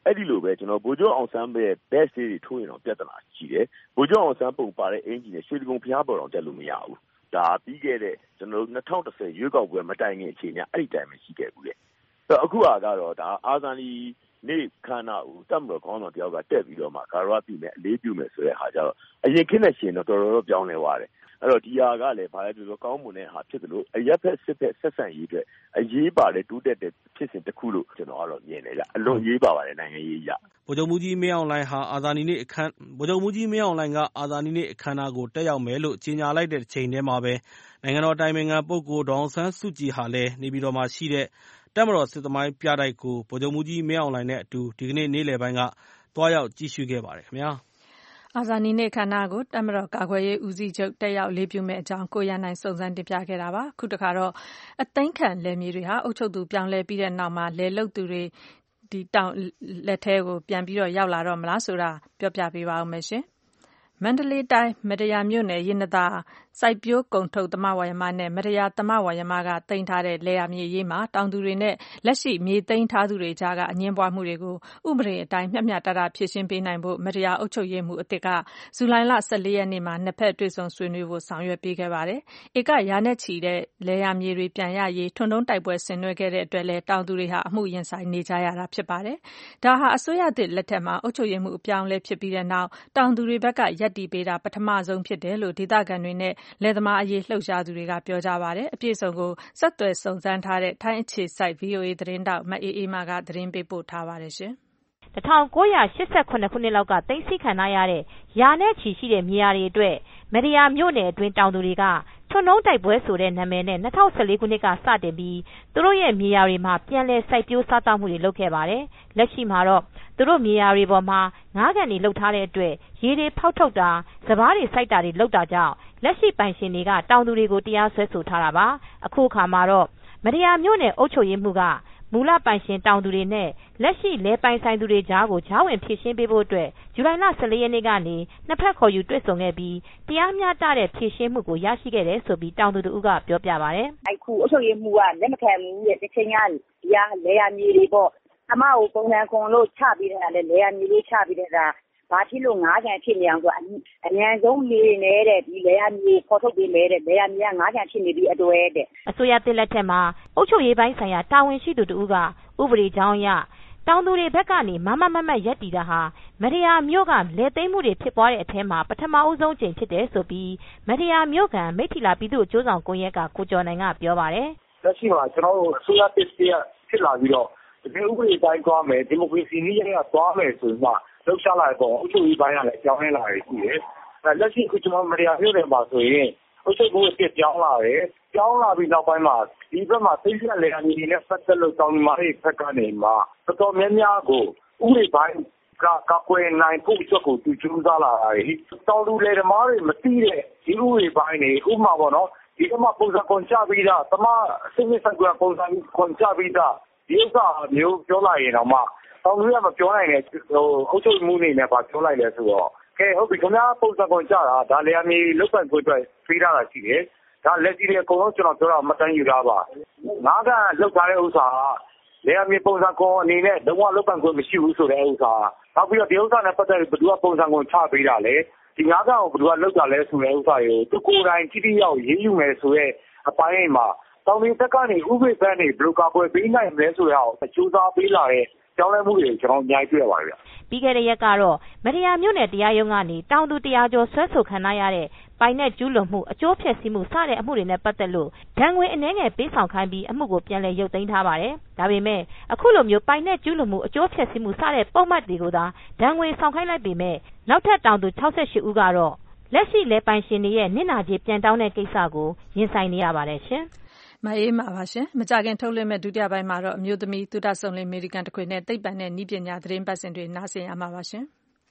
အဲ့ဒီလိုပဲကျွန်တော်ဗိုလ်ချုပ်အောင်ဆန်းပဲဘက်စတွေထိုးရင်တော့ပြဿနာရှိတယ်ဗိုလ်ချုပ်အောင်ဆန်းပုံပါတဲ့အင်ဂျီနဲ့ရွှေတိဂုံဖျားပေါ်တော့တက်လို့မရဘူးဒါပြီးခဲ့တဲ့ကျွန်တော်တို့၂၀၁၀ရွေးကောက်ပွဲမတိုင်ခင်အချိန်ကအဲ့ဒီတိုင်းပဲရှိခဲ့ဘူးလေဆိုတော့အခုကတော့ဒါအာဇာနည်နေ့ခန္ဓာကိုတက်မတော်ခေါင်းဆောင်တယောက်ကတက်ပြီးတော့မှဂါရဝပြုမယ်အလေးပြုမယ်ဆိုတဲ့ဟာကြတော့အရင်ခင်းနဲ့ရှင်တော့တော်တော်ပြောင်းလဲသွားတယ်အဲ့တော့ဒီဟာကလည်းဘာလဲပြောလို့ကောင်းမွန်တဲ့ဟာဖြစ်တယ်လို့အရက်ဖက်စစ်ဖက်ဆက်ဆံရေးအတွက်အရေးပါတဲ့တိုးတက်တဲ့ဖြစ်စဉ်တစ်ခုလို့ကျွန်တော်ကတော့မြင်တယ်ကြအလွန်ရေးပါပါတယ်နိုင်ငံရေးအရဗိုလ်ချုပ်မှူးကြီးမင်းအောင်လှိုင်ဟာအာဇာနည်နေ့အခမ်းဗိုလ်ချုပ်မှူးကြီးမင်းအောင်လှိုင်ကအာဇာနည်နေ့အခမ်းအနားကိုတက်ရောက်မယ်လို့ကြေညာလိုက်တဲ့ချိန်တည်းမှာပဲနိုင်ငံတော်တိုင်ပင်ခံပုဂ္ဂိုလ်ဒေါ်အောင်ဆန်းစုကြည်ဟာလည်းနေပြည်တော်မှာရှိတဲ့တပ်မတော်စစ်သမိုင်းပြတိုက်ကိုဗိုလ်ချုပ်မှူးကြီးမင်းအောင်လှိုင်နဲ့အတူဒီကနေ့နေ့လယ်ပိုင်းကသွားရောက်ကြည့်ရှုခဲ့ပါတယ်ခင်ဗျာအာဇာနည်နေ့ခမ်းနားကိုတပ်မတော်ကာကွယ်ရေးဦးစီးချုပ်တက်ရောက်လေးပြုမဲ့အကြောင်းကိုရန်နိုင်စုံစမ်းတင်ပြခဲ့တာပါခုတခါတော့အသိမ်းခံလယ်မြေတွေဟာအုပ်ချုပ်သူပြောင်းလဲပြီးတဲ့နောက်မှာလယ်လုတ်သူတွေဒီတောင်လက်ထဲကိုပြန်ပြီးတော့ရောက်လာတော့မလားဆိုတာပြောပြပေးပါဦးမယ်ရှင်မန္တလေးတိုင်းမတရာမြို့နယ်ရင်းနှသာစိုက်ပျိုးကုန်ထုတ်သမဝါယမနဲ့မတရာသမဝါယမကတင်ထားတဲ့လယ်ယာမြေရေးမှာတောင်သူတွေနဲ့လက်ရှိမြေသိမ်းထားသူတွေကြားကအငင်းပွားမှုတွေကိုဥပဒေအတိုင်းမျှမျှတတဖြေရှင်းပေးနိုင်ဖို့မတရာအုပ်ချုပ်ရေးမှုအသစ်ကဇူလိုင်လ၁၄ရက်နေ့မှာနှစ်ဖက်တွေ့ဆုံဆွေးနွေးဖို့ဆောင်ရွက်ပေးခဲ့ပါတယ်။ဧကရာနဲ့ချီတဲ့လယ်ယာမြေတွေပြန်ရရေးထွန်းတုံးတိုက်ပွဲဆင်နွှဲခဲ့တဲ့အတွက်လည်းတောင်သူတွေဟာအမှုရင်ဆိုင်နေကြရတာဖြစ်ပါတယ်။ဒါဟာအစိုးရသစ်လက်ထက်မှာအုပ်ချုပ်ရေးမှုအပြောင်းအလဲဖြစ်ပြီးတဲ့နောက်တောင်သူတွေဘက်ကရပ်တည်ပေးတာပထမဆုံးဖြစ်တယ်လို့ဒေသခံတွေနဲ့လယ်သမားအရေးလှုပ်ရှားသူတွေကပြောကြပါတယ်အပြည့်အစုံကိုဆက်သွယ်စုံစမ်းထားတဲ့ထိုင်းအခြေစိုက် ဗွီအိုအေ သတင်းတောက်မအေးအေးမာကသတင်းပေးပို့ထားပါတယ်ရှင်၁၉၈၇ခုနှစ်လောက်ကသိမ်းဆည်းခံရတဲ့ရာနဲ့ချီရှိတဲ့မြေယာတွေအတွက်မတရာမြို့နယ်အတွင်းတောင်သူတွေကထွန်းတုံးတိုက်ပွဲဆိုတဲ့နာမည်နဲ့၂၀၁၄ခုနှစ်ကစတင်ပြီးသူတို့ရဲ့မြေယာတွေမှာပြန်လည်စိုက်ပျိုးစားသောက်မှုတွေလုပ်ခဲ့ပါတယ်လက်ရှိမှာတော့သူတို့မြေယာတွေပေါ်မှာငါးကန်တွေလှုပ်ထားတဲ့အတွက်ရေတွေဖောက်ထုတ်တာစပားတွေစိုက်တာတွေလုပ်တာကြောင့်လက်ရှိပိုင်ရှင်တွေကတောင်သူတွေကိုတရားစွဲဆိုထားတာပါအခုအခါမှာတော့မတရာမြို့နယ်အုပ်ချုပ်ရေးမှုကမူလပိုင်ရှင်တောင်သူတွေနဲ့လက်ရှိလယ်ပိုင်ဆိုင်သူတွေကြားကိုကြားဝင်ဖြေရှင်းပေးဖို့အတွက်ဇူလိုင်လ၁၄ရက်နေ့ကနေနှစ်ဖက်ခေါ်ယူတွေ့ဆုံခဲ့ပြီးတရားမျှတတဲ့ဖြေရှင်းမှုကိုရရှိခဲ့တယ်ဆိုပြီးတောင်သူတို့ကပြောပြပါတယ်။အခုအုပ်ချုပ်ရေးမှုကလက်မခံဘူးရဲ့တစ်ချိန်ကဒီဟာလယ်ယာမြေတွေပေါ့အမကိုပုံစံခွန်လို့ချပေးတဲ့ကလည်းလယ်ယာမြေလေးချပေးတဲ့ကဘာဖြစ်လို့ငါးကန်ဖြစ်နေအောင်ဆိုအញ្ញံဆုံးနေနေတဲ့ဒီလယ်ယာမြေပေါ်ထုတ်ပေးမယ်တဲ့လယ်ယာမြေကငါးကန်ဖြစ်နေပြီးအတွဲတဲ့အစိုးရတစ်လက်ထက်မှာအုပ်ချုပ်ရေးပိုင်းဆိုင်ရာတာဝန်ရှိသူတို့ကဥပဒေကြောင်းအရတောင်သူတွေဘက်ကနေမမမမရက်တီတာဟာမတရာမြို့ကလယ်သိမ်းမှုတွေဖြစ်ပွားတဲ့အထဲမှာပထမအဦးဆုံးချိန်ဖြစ်တယ်ဆိုပြီးမတရာမြို့ကမိထီလာပြည်သူ့အကျိုးဆောင်ကွန်ရက်ကကိုကျော်နိုင်ကပြောပါတယ်လက်ရှိမှာကျွန်တော်တို့အစိုးရတစ်ပြည့်ဖြစ်လာပြီးတော့ဒီဥပဒေတိုင်းသွားမယ်ဒီမိုကရေစီနည်းရသွားမယ်ဆိုမှလှုပ်ရှားလာတဲ့ပုံအုပ်ချုပ်ရေးပိုင်းကလည်းကြောင်းလဲလာရရှိတယ်အဲလက်ရှိအခုကျွန်တော်မတရာမြို့နယ်မှာဆိုရင်အုပ်ချုပ်ရေးအစ်ပြောင်းလာတယ်ကြောင်းလာပြီးနောက်ပိုင်းမှာဒီဘက်မှာသိကျလေအနေနဲ့ပတ်သက်လို့တောင်းမာရေးဖက်ကနေမှာတော်တော်များများကိုဥပဒေပိုင်းကကကွယ်နိုင်ဖို့ချက်ကိုသူကျူးစားလာတယ်တောင်းလူလေဓမားတွေမသိတဲ့ဒီဥပဒေပိုင်းတွေဥပမာပေါ့နော်ဒီကမှာပုံစံကွန်ချပြီးတာတမအစိမ့်စိမ့်ကပုံစံကွန်ချပြီးတာဒီဥစ္စာမျိုးပြောလိုက်ရင်တော့မှတောင်းလူရမပြောနိုင်တဲ့ဟိုအုပ်ချုပ်မှုနေနဲ့ပါပြောလိုက်လဲဆိုတော့ကဲဟုတ်ပြီခင်ဗျာပုံစံကွန်ချတာဒါလေအမီလုတ်ပန်ကိုအတွက်ဖိထားတာရှိတယ်ဒါလက်ကြီးတွေအကုန်လုံးကျွန်တော်ပြောတာမတန်းယူတာပါငါးကလောက်ထားတဲ့ဥစ္စာလေအမြေပုံစံကွန်အနေနဲ့လုံးဝလောက်ပန်ခွင့်မရှိဘူးဆိုတဲ့ဥစ္စာနောက်ပြီးတော့ဒီဥစ္စာနဲ့ပတ်သက်ပြီးဘယ်သူကပုံစံကွန်ချပေးတာလဲဒီငါးကကိုဘယ်သူကလောက်တာလဲဆိုတဲ့ဥစ္စာကိုသူကိုယ်တိုင်တိတိယောက်ရေးယူမယ်ဆိုတဲ့အပိုင်းမှာတောင်ပြည်တက်ကနေဥပဒေဘက်နေဘယ်လိုကာကွယ်ပေးနိုင်မလဲဆိုတော့အကျိုးသားပေးလာတဲ့ကြောင်းလဲမှုတွေကျွန်တော်အများကြီးတွေ့ရပါတယ်ဗျပြီးခဲ့တဲ့ရက်ကတော့မတရာမြို့နယ်တရားရုံးကနေတောင်သူတရားကျော်ဆွဲဆိုခံရတဲ့ပိုင်နဲ့ကျူးလွန်မှုအကျိုးဖျက်ဆီးမှုစတဲ့အမှုတွေနဲ့ပတ်သက်လို့ဒဏ်ငွေအနည်းငယ်ပေးဆောင်ခိုင်းပြီးအမှုကိုပြန်လည်ရုပ်သိမ်းထားပါတယ်ဒါပေမဲ့အခုလိုမျိုးပိုင်နဲ့ကျူးလွန်မှုအကျိုးဖျက်ဆီးမှုစတဲ့ပုံမှန်တွေကိုသာဒဏ်ငွေဆောင်ခိုင်းလိုက်ပေမဲ့နောက်ထပ်တောင်သူ၆၈ဦးကတော့လက်ရှိလဲပိုင်ရှင်တွေရဲ့နစ်နာကြေးပြန်တောင်းတဲ့ကိစ္စကိုရင်ဆိုင်နေရပါတယ်ရှင်မအေးမှာပါရှင်မကြခင်ထုတ်လွှင့်မဲ့ဒုတိယပိုင်းမှာတော့အမျိုးသမီးသုဒဆုံလင်အမေရိကန်တခွေနဲ့သိပ္ပံနဲ့နည်းပညာသတင်းပတ်စင်တွေနားဆင်ရမှာပါရှင်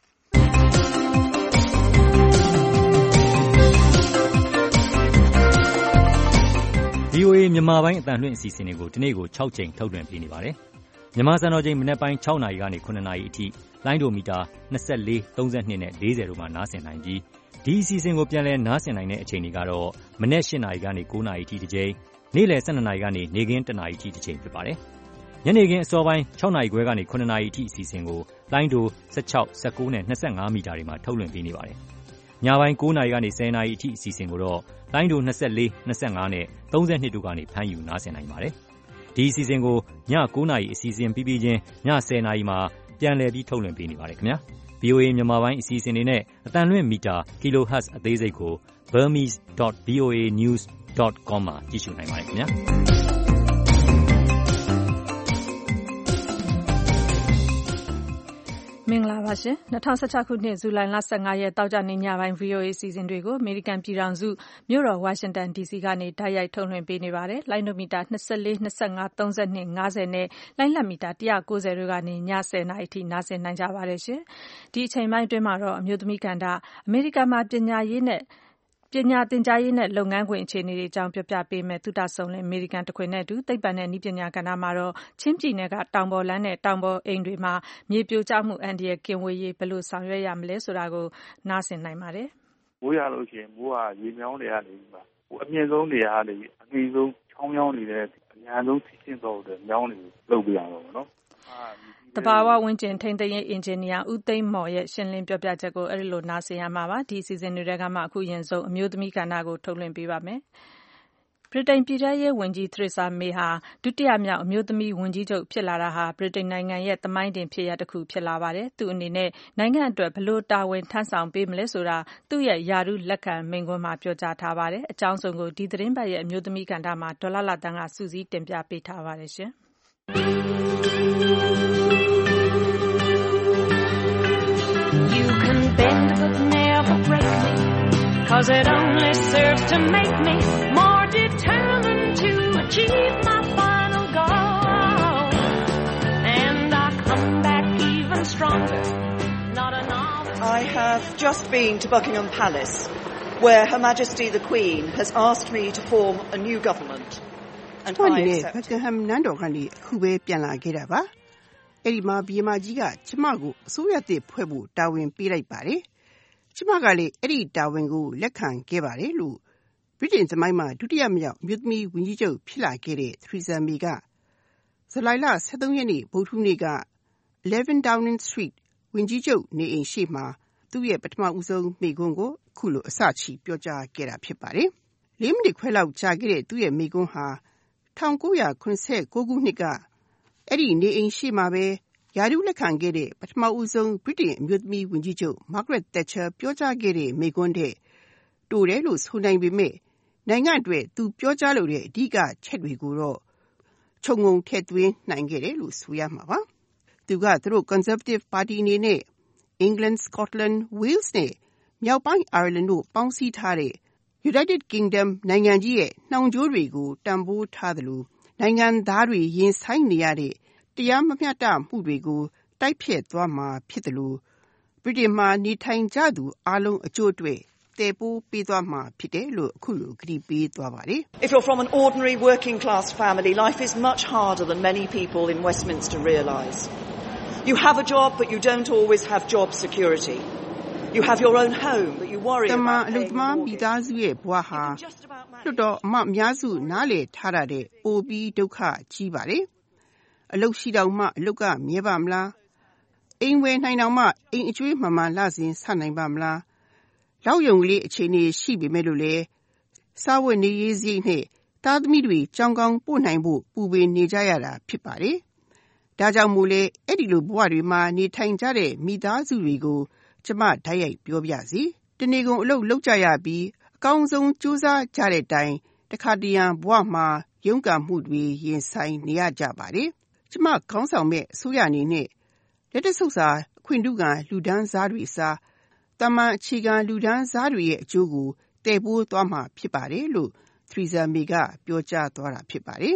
ဗီအိုအေမြန်မာပိုင်းအတန်လွှင့်အစီအစဉ်တွေကိုဒီနေ့ကို၆ချိန်ထုတ်လွှင့်ပေးနေပါတယ်မြန်မာစံတော်ချိန်မနက်ပိုင်း၆နာရီကနေ၇နာရီအထိလိုင်းဒိုမီတာ၂၄ ၃၂နဲ့၄၀တို့မှာနားဆင်နိုင်ပြီးဒီအစီအစဉ်ကိုပြန်လည်နားဆင်နိုင်တဲ့အချိန်တွေကတော့မနက်၈နာရီကနေ၉နာရီအထိတစ်ချိန်နေ့လယ်၁၂နာရီကနေနေ့ခင်း၁နာရီအထိတစ်ချိန်ဖြစ်ပါတယ်ညနေခင်းအစောပိုင်း၆နာရီခွဲကနေ၇နာရီအထိအစီအစဉ်ကိုလိုင်းဒို၁၆ ၁၉နဲ့၂၅မီတာတွေမှာထုတ်လွှင့်ပေးနေပါတယ်။ညပိုင်း၉နာရီကနေ၁၀နာရီအထိအစီအစဉ်ကိုတော့လိုင်းဒို၂၄ ၂၅နဲ့၃၂တို့ကနေဖမ်းယူနားဆင်နိုင်ပါတယ်။ဒီအစီအစဉ်ကိုည၉နာရီအစီအစဉ်ပြီးပြီးချင်းည၁၀နာရီမှာပြန်လည်ပြီးထုတ်လွှင့်ပေးနေပါတယ်ခင်ဗျာ။ဗွီအိုအေ မြန်မာပိုင်းအစီအစဉ်တွေနဲ့အသံလွှင့်မီတာ kilohertz အသေးစိတ်ကို burmese dot voa news dot com မှာကြည့်ရှုနိုင်ပါတယ်ခင်ဗျာ။မင်္ဂလာပါရှင်၂၀၁၆ခုနှစ်ဇူလိုင်လ၁၅ရက်တောက်ကြနေညပိုင်း ဗွီအိုအေ အစီအစဉ်တွေကိုအမေရိကန်ပြည်ထောင်စုမြို့တော်ဝါရှင်တန်ဒီစီကနေတိုက်ရိုက်ထုတ်လွှင့်ပေးနေပါတယ်။လိုင်းဒိုမီတာ၂၄ ၂၅ ၃၂ ၅၀နဲ့လိုင်းလတ်မီတာ၁၉၀တို့ကနေည၁၀နာရီထိနားဆင်နိုင်ကြပါတယ်ရှင်။ဒီအချိန်ပိုင်းအတွင်းမှာတော့အမျိုးသမီးကဏ္ဍအမေရိကန်မှာပညာရေးနဲ့ပညာသင်ကြားရေးနဲ့လုပ်ငန်းခွင်အခြေအနေတွေအကြောင်းပြောပြပေးမယ်သုတဆုံလင်အမေရိကန်တခွင်နဲ့အတူသိပ္ပံနဲ့နည်းပညာကဏ္ဍမှာတော့ချင်းပြည်နယ်ကတောင်ပေါ်လမ်းနဲ့တောင်ပေါ်အိမ်တွေမှာမြေပြိုကျမှုအန္တရာယ်ကင်းဝေးရေးဘယ်လိုဆောင်ရွက်ရမလဲဆိုတာကိုနားဆင်နိုင်ပါတယ်။မိုးရလို့ရှိရင်မိုးကရေမြောင်းတွေကနေပြီးမှဟိုအမြင့်ဆုံးတွေကနေအကြီးဆုံးချောင်းမြောင်းတွေနဲ့အများဆုံးစီးဆင်းသွားတဲ့မြောင်းတွေလုပ်ပြရအောင်နော်။တဘာဝဝန်းကျင်ထိန်းသိမ်းရေးအင်ဂျင်နီယာဦးသိန်းမော်ရဲ့ရှင်းလင်းပြောပြချက်ကိုအဲဒီလိုနားဆင်ရမှာပါဒီအစီအစဉ်တွေကမှအခုရင်ဆုံးအမျိုးသမီးကဏ္ဍကိုထုတ်လွှင့်ပေးပါမယ်ဗြိတိန်ပြည်ထရေးဝန်ကြီး Theresa May ဟာဒုတိယမြောက်အမျိုးသမီးဝန်ကြီးချုပ်ဖြစ်လာတာဟာဗြိတိန်နိုင်ငံရဲ့သမိုင်းတင်ဖြစ်ရပ်တစ်ခုဖြစ်လာပါတယ်သူအနေနဲ့နိုင်ငံအတွက်ဘလို့တာဝန်ထမ်းဆောင်ပေးမလဲဆိုတာသူ့ရဲ့ယာရုလက်ခံမိန့်ခွန်းမှာပြောကြားထားပါတယ်အကြောင်းစုံကိုဒီသတင်းပတ်ရဲ့အမျိုးသမီးကဏ္ဍမှာဒေါ်လာလာတန်းကစူးစီးတင်ပြပေးထားပါတယ်ရှင် You can bend but never break me Cause it only serves to make me more determined to achieve my final goal And I come back even stronger Not a novice I have just been to Buckingham Palace Where Her Majesty the Queen has asked me to form a new government And I accept Buckingham နန်းတော်ကနေအခုပဲပြန်လာခဲ့တာပါအဲ့ဒီမှာဘီယမကြီးကကျမကိုအစိုးရသစ်ဖွဲ့ဖို့တာဝန်ပေးလိုက်ပါတယ်။ကျမကလည်းအဲ့ဒီတာဝန်ကိုလက်ခံခဲ့ပါတယ်လို့ဗြိတိန်သမိုင်းမှာဒုတိယမြောက်အမျိုးသမီးဝန်ကြီးချုပ်ဖြစ်လာခဲ့တဲ့ Theresa May ကဇူလိုင်လ၁၃ရက်နေ့ဗုဒ္ဓဟူးနေ့ကeleven Downing Street ဝန်ကြီးချုပ်နေအိမ်ရှိမှာသူ့ရဲ့ပထမဦးဆုံးမိန့်ခွန်းကိုအခုလိုအစချီပြောကြားခဲ့တာဖြစ်ပါတယ်။လေးမိနစ်ခွဲလောက်ကြာခဲ့တဲ့သူ့ရဲ့မိန့်ခွန်းဟာ၁၉၇၉ခုနှစ်ကအဲ့ဒီနေအိမ်ရှိမှာပဲယာရုလက်ခံခဲ့တဲ့ပထမဦးဆုံးဗြိတိန်အမျိုးသမီးဝန်ကြီးချုပ် Margaret Thatcher ပြောကြားခဲ့တဲ့မိန့်ခွန်းတဲ့တူတယ်လို့ဆိုနိုင်ပေမဲ့နိုင်ငံအတွက်သူပြောကြားလိုတဲ့အဓိကချက်တွေကိုတော့ခြုံငုံထည့်သွင်းနိုင်ခဲ့တယ်လို့ဆိုရမှာပါသူကသူတို့ Conservative Party အနေနဲ့ England, Scotland, Wales နဲ့မြောက်ပိုင်း Ireland တို့ပေါင်းစည်းထားတဲ့ United Kingdom နိုင်ငံကြီးရဲ့နှောင်ကြိုးတွေကိုတန်ဖိုးထားတယ်လို့နိုင်ငံသားတွေရင်ဆိုင်နေရတဲ့တရားမမျှတမှုတွေကိုတိုက်ဖျက်သွားမှာဖြစ်တယ်လို့ဗြိတိန်မှာနေထိုင်ကြသူအလုံးအကျိုးအတွက်တည်ပိုးပေးသွားမှာဖြစ်တယ်လို့အခုလိုကတိပေးသွားပါတယ် If you're from an ordinary working class family, life is much harder than many people in Westminster realise. You have a job, but you don't always have job security. You have your own home, but you worry about paying the mortgage. တမအလုပ်သမားမိသားစုရဲ့ဘဝဟာလွတ်တော်အမအများစုနားလေထားရတဲ့ပိုပြီးဒုက္ခကြီးပါတယ်အလုပ်ရှိတောင်မှအလုပ်ကမြဲပါမလားအိမ်ဝယ်နိုင်တောင်မှအိမ်အကျွေးမှန်မှန်လစဉ်ဆနိုင်ပါမလားလောက်ယုံကလေးအခြေအနေရှိပေမဲ့လို့လေစားဝတ်နေရေးစရိတ်နဲ့သားသမီးတွေကြောင်းကောင်းပို့နိုင်ဖို့ပူပင်နေကြရတာဖြစ်ပါတယ်ဒါကြောင့်မို့လေအဲ့ဒီလိုဘဝတွေမှာနေထိုင်ကြတဲ့မိသားစုတွေကိုကျမဓာတ်ရိုက်ပြောပြစီတနေ့ကုန်အလုပ်လုပ်ကြရပြီးအကောင်းဆုံးကြိုးစားကြတဲ့တိုင်တခါတရံဘဝမှာရုန်းကန်မှုတွေရင်ဆိုင်နေရကြပါတယ်ကျမခေါင်းဆောင်မဲ့အစိုးရအနေနဲ့လက်တဆုပ်စာအခွင့်ထူးကလူဒန်းစားတွေစားတမန်အခြေခံလူဒန်းစားတွေရဲ့အကျိုးကိုတည်ပိုးသွားမှာဖြစ်ပါတယ်လို့ Theresa May ကပြောကြားသွားတာဖြစ်ပါတယ်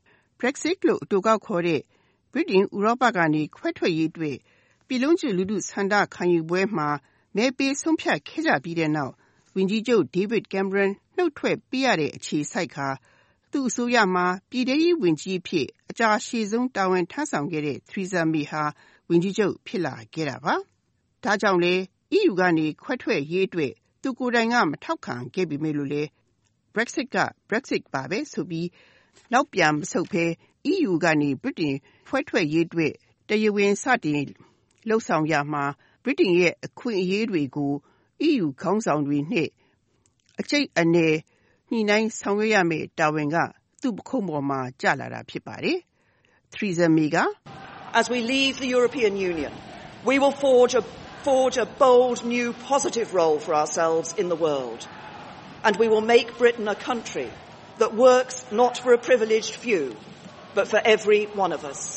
Brexit လို့အတူကောက်ခေါ်တဲ့ဗြိတိန်ဥရောပကနေခွဲထွက်ရေးအတွက်ပြည်လုံးကျွလူထုဆန္ဒခံယူပွဲမှာမဲပေးဆုံးဖြတ်ခဲ့ကြပြီးတဲ့နောက်ဝန်ကြီးချုပ် David Cameron နှုတ်ထွက်ပေးရတဲ့အခြေစိုက်ခါသူ့အစိုးရမှာပြည်ထရေးဝန်ကြီးဖြစ်အကြာရှည်ဆုံးတာဝန်ထမ်းဆောင်ခဲ့တဲ့ Theresa May ဟာဝန်ကြီးချုပ်ဖြစ်လာခဲ့တာပါ။ဒါကြောင့်လေ E U ကနေခွဲထွက်ရေးအတွက်သူကိုယ်တိုင်ကမထောက်ခံခဲ့ပေမဲ့လို့လေ Brexit က Brexit ပါပဲဆိုပြီးနောက်ပြန်မဆုတ်ဘဲ E U ကနေ Britain ဖွဲ့ထွက်ရေးအတွက်တရားဝင်စတင်လှုပ်ဆောင်ရမှာ Britain ရဲ့အခွင့်အရေးတွေကို E U ခေါင်းဆောင်တွေနဲ့အကျိတ်အနယ်ညှိနှိုင်းဆောင်ရွက်ရမယ့်တာဝန်ကသူ့ပခုံးပေါ်မှာကျလာတာဖြစ်ပါတယ် Theresa May က As we leave the European Union, we will forge a forge a bold new positive role for ourselves in the world, and we will make Britain a country that works not for a privileged few, but for every one of us.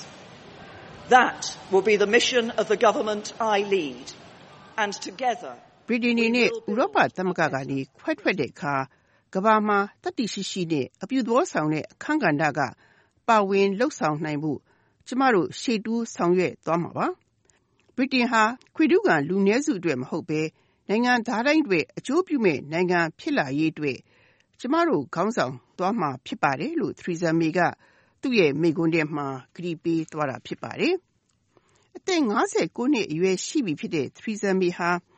That will be the mission of the government I lead, and together Britain နဲ့ဥရောပသမဂ္ဂကနေခွဲထွက်တဲ့အခါကမ္ဘာမှာတတိရှိရှိနဲ့အပြုသဘောဆောင်တဲ့အခမ်းကဏ္ဍကပါဝင်လှုပ်ဆောင်နိုင်မှုကျမတို့ရှေ့တူးဆောင်ရွက်သွားမှာပါ Britain ဟာခွေတူးကလူနည်းစုအတွက်မဟုတ်ဘဲနိုင်ငံသားတိုင်းတွေအကျိုးပြုမဲ့နိုင်ငံဖြစ်လာရေးအတွက်ကျမတို့ခေါင်းဆောင်သွားမှာဖြစ်ပါတယ်လို့ Theresa May ကသူ့ရဲ့မိန့်ခွန်းထဲမှာကတိပေးသွားတာဖြစ်ပါတယ်အသက်၅၉နှစ်အရွယ်ရှိပြီဖြစ်တဲ့ Theresa May ဟာ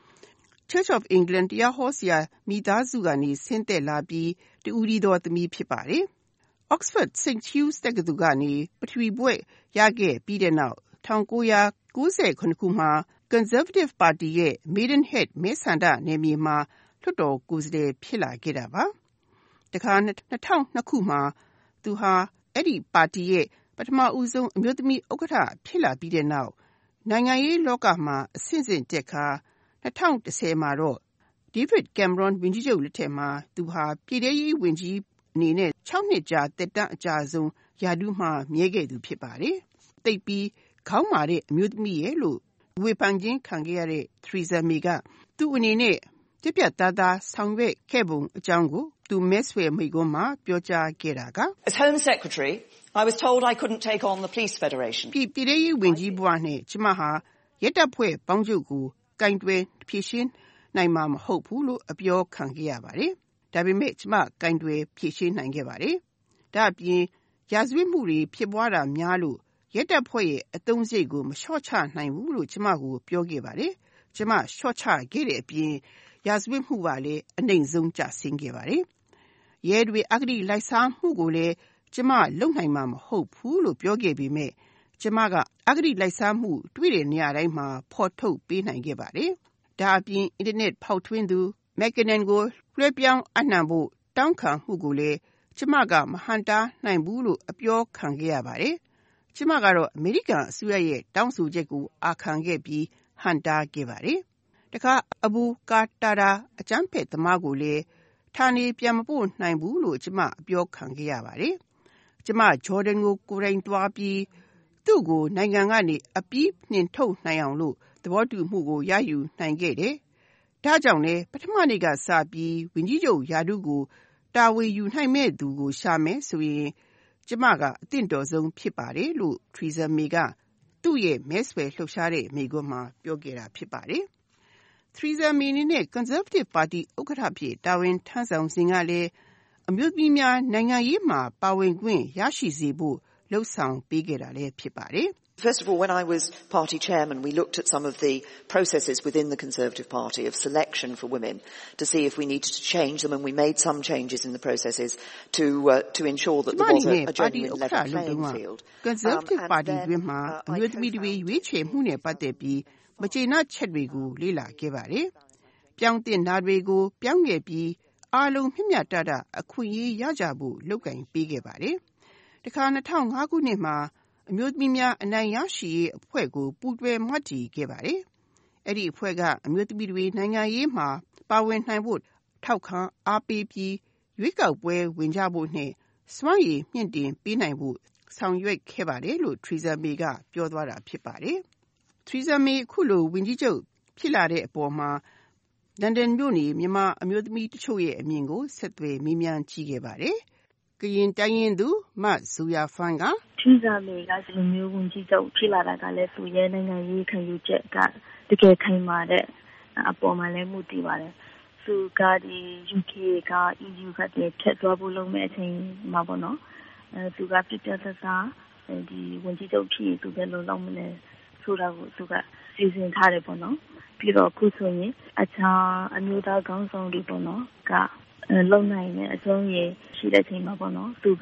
Church of England တရားဟောဆရာမိသားစုကနေဆင်းသက်လာပြီးတူဦးရီတော်သမီးဖြစ်ပါတယ် Oxford Saint Hugh's တက္ကသိုလ်ကနေပထဝီဘွဲ့ရခဲ့ပြီးတဲ့နောက်၁၉၉၇ခုမှာ Conservative Party ရဲ့ Maidenhead မဲဆန္ဒနယ်မြေမှာလွှတ်တော်ကိုယ်စားလှယ်ဖြစ်လာခဲ့တာပါတခါ၂၀၀၂ခုမှာသူဟာအဲ့ဒီပါတီရဲ့ပထမဦးဆုံးအမျိုးသမီးဥက္ကဋ္ဌဖြစ်လာပြီးတဲ့နောက်နိုင်ငံရေးလောကမှာအဆင့်ဆင့်တက်ခါ၂၀၁၀မှာတော့ David Cameron ဝန်ကြီးချုပ်လက်ထက်မှာသူဟာပြည်ထရေးဝန်ကြီးအနေနဲ့၆နှစ်ကြာတက်တန်းအကြာဆုံးရာထူးမှာမြဲခဲ့သူဖြစ်ပါတယ်။သိပ်ပြီးခေါင်းမာတဲ့အမျိုးသမီးရဲ့လို့ဝေဖန်ခြင်းခံခဲ့ရတဲ့ Theresa May ကသူ့အနေနဲ့ပြပြသားသားဆောင်ရွက်ခဲ့ပုံအကြောင်းကိုသူမဲဆွယ်မိန့်ခွန်းမှာပြောကြားခဲ့တာက As Home Secretary, I was told I couldn't take on the Police Federation. ပြည်ထရေးဝန်ကြီးဘဝနဲ့ကျမဟာရဲတပ်ဖွဲ့ပေါင်းချုပ်ကိုကင်တွယ်ဖြည့်ရှင်းနိုင်မှာမဟုတ်ဘူးလို့အပြောခံခဲ့ရပါတယ်။ဒါပေမဲ့ကျမကင်တွယ်ဖြည့်ရှင်းနိုင်ခဲ့ပါတယ်။ဒါ့အပြင်ရာဇဝတ်မှုတွေဖြစ်ပွားတာများလို့ရဲတပ်ဖွဲ့ရဲ့အသုံးစရိတ်ကိုမလျှော့ချနိုင်ဘူးလို့ကျမကိုပြောခဲ့ပါတယ်။ကျမလျှော့ချခဲ့တဲ့အပြင်ရာဇဝတ်မှုကလည်းအနှိမ်ဆုံးကျဆင်းခဲ့ပါတယ်။ရဲတွေအဂတိလိုက်စားမှုကိုလည်းကျမလုံနိုင်မှာမဟုတ်ဘူးလို့ပြောခဲ့ပေမဲ့ကျမကအဂတိလိုက်စားမှုတွေ့တဲ့နေရာတိုင်းမှာဖော်ထုတ်ပေးနိုင်ခဲ့ပါတယ်။ဒါအပြင်အင်တာနက်ဖောက်ထွင်းသူ Mckinnon ကိုလွှဲပြောင်းအနှံဖို့တောင်းခံမှုကိုလည်းကျမကမဟန့်တားနိုင်ဘူးလို့အပြောခံခဲ့ရပါတယ်။ကျမကတော့အမေရိကန်အစိုးရရဲ့တောင်းဆိုချက်ကိုအာခံခဲ့ပြီးဟန့်တားခဲ့ပါတယ်။တခါအဘူကာတာတာအကြမ်းဖက်သမားကိုလည်းဌာနေပြန်မပို့နိုင်ဘူးလို့ကျမအပြောခံခဲ့ရပါတယ်။ကျမဂျော်ဒန်ကိုကိုယ်တိုင်တွားပြီးသူ့ကိုနိုင်ငံကနေအပြီးနှင်ထုတ်နိုင်အောင်လို့သဘောတူမှုကိုရယူနိုင်ခဲ့တယ်။ဒါကြောင့်လည်းပထမနေ့ကစပြီးဝန်ကြီးချုပ်ယာဒူးကိုတာဝန်ယူနိုင်မဲ့သူကိုရှာမယ်ဆိုရင်ကျမကအသင့်တော်ဆုံးဖြစ်ပါတယ်လို့ Theresa May ကသူ့ရဲ့မဲဆွယ်လှုပ်ရှားတဲ့မိန့်ခွန်းမှာပြောခဲ့တာဖြစ်ပါတယ်။ Theresa May နဲ့ Conservative Party ဥက္ကဋ္ဌဖြစ်တာဝန်ထမ်းဆောင်စဉ်ကလည်းအမျိုးသမီးများနိုင်ငံရေးမှာပါဝင်ခွင့်ရရှိစေဖို့လှုပ်ဆောင်ပေးခဲ့တာလည်းဖြစ်ပါတယ်။ First of all, when I was party chairman, we looked at some of the processes within the Conservative Party of selection for women to see if we needed to change them, and we made some changes in the processes to uh, to ensure that there was a, a genuine level playing field. Conservative Party တွင်မှာအမျိုးသမီးတွေရွေးချယ်မှုနဲ့ပတ်သက်ပြီးမကျေနပ်ချက်တွေကိုလေ့လာခဲ့ပါတယ်။ပြောင်းတင်တာတွေကိုပြောင်းခဲ့ပြီးအားလုံးမျှမျှတတအခွင့်အရေးရကြဖို့လုပ်ကိုင်ပေးခဲ့ပါတယ်။တခါ၂၀၀၅ခုနှစ်မှာအမျိုးသမီးများအနိုင်ရရှိရေးအဖွဲ့ကိုပူးတွဲမှတ်တည်ခဲ့ပါတယ်။အဲ့ဒီအဖွဲ့ကအမျိုးသမီးတွေနိုင်ငံရေးမှာပါဝင်နိုင်ဖို့ထောက်ခံအားပေးပြီးရွေးကောက်ပွဲဝင်ကြဖို့နဲ့စွမ်းရည်မြင့်တင်ပေးနိုင်ဖို့ဆောင်ရွက်ခဲ့ပါတယ်လို့ Theresa May ကပြောသွားတာဖြစ်ပါတယ်။ Theresa May ခုလိုဝန်ကြီးချုပ်ဖြစ်လာတဲ့အပေါ်မှာလန်ဒန်မြို့နေမြန်မာအမျိုးသမီးတချို့ရဲ့အမြင်ကိုဆက်သွယ်မေးမြန်းကြည့်ခဲ့ပါတယ်။ကရင်တိုင်းရင်းသူမဇူယာဖန်က Theresa May ကဒီလိုမျိုးဝန်ကြီးချုပ်ဖြစ်လာတာကလည်းသူရဲ့နိုင်ငံရေးခံယူချက်ကတကယ်ခိုင်မာတဲ့အပေါ်မှာလည်းမူတည်ပါတယ်။သူကဒီ U K က E U ကတည်းကထက်သွားဖို့လုပ်မဲ့အချိန်မှာပေါ့နော်။အဲသူကပြပြသသားဒီဝန်ကြီးချုပ်ဖြစ်သူပဲလို့လောက်မလဲဆိုတာကိုသူကစီစဉ်ထားတယ်ပေါ့နော်။ပြီးတော့ခုဆိုရင်အခြားအမျိုးသားခေါင်းဆောင်တွေပေါ့နော်ကလုံနိုင်တဲ့အဆုံးရရှိတဲ့ချိန်မှာပေါ့နော်သူက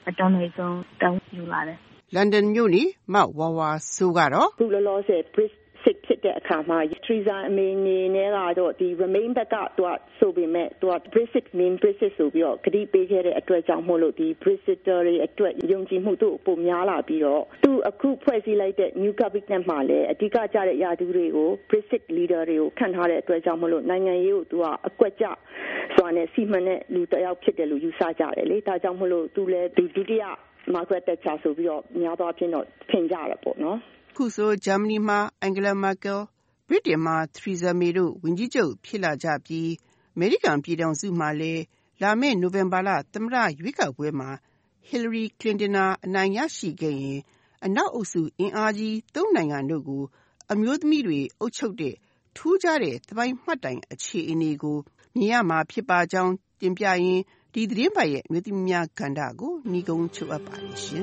အတောင်းနိုင်ဆုံးတောင်းယူလာတယ် London မြို့နေမဝါဝါဆိုကတော့ခုလောလောဆယ် Brexit ဖြစ်တဲ့အခါမှာ Theresa May နေနဲ့ကတော့ဒီ Remain ဘက်ကသူကဆိုပေမဲ့သူက Brexit mean Brexit ဆိုပြီးတော့ကတိပေးခဲ့တဲ့အတွက်ကြောင့်မို့လို့ဒီ Brexiter တွေအတွက်ယုံကြည်မှုတို့ပုံများလာပြီးတော့သူအခုဖွဲ့စည်းလိုက်တဲ့ New Cabinet မှာလည်းအဓိကကျတဲ့ယာတူတွေကို Brexit leader တွေကိုခန့်ထားတဲ့အတွက်ကြောင့်မို့လို့နိုင်ငံရေးကိုသူကအကွက်ကျစွာနဲ့စီမံတဲ့လူတစ်ယောက်ဖြစ်တယ်လို့ယူဆကြတယ်လေဒါကြောင့်မို့လို့သူလည်းဒီဒုတိယ Margaret Thatcher ဆိုပြီးတော့များသောအားဖြင့်တော့ထင်ကြရပေါ့နော်ခုဆိုဂျာမနီမှာ Angela Merkel ဗြိတိန်မှာ Theresa May တို့ဝန်ကြီးချုပ်ဖြစ်လာကြပြီးအမေရိကန်ပြည်ထောင်စုမှာလည်းလာမယ့်နိုဝင်ဘာလသမ္မတရွေးကောက်ပွဲမှာ Hillary Clinton အနိုင်ရရှိခဲ့ရင်အနောက်အုပ်စုအင်အားကြီးသုံးနိုင်ငံတို့ကိုအမျိုးသမီးတွေအုပ်ချုပ်တဲ့ထူးခြားတဲ့သမိုင်းမှတ်တိုင်အခြေအနေကိုမြင်ရမှာဖြစ်ပါကြောင်းတင်ပြရင်ဒီသတင်းပတ်ရဲ့အမျိုးသမီးများကဏ္ဍကိုညီကုန်းချုပ်အပ်ပါတယ်ရှင်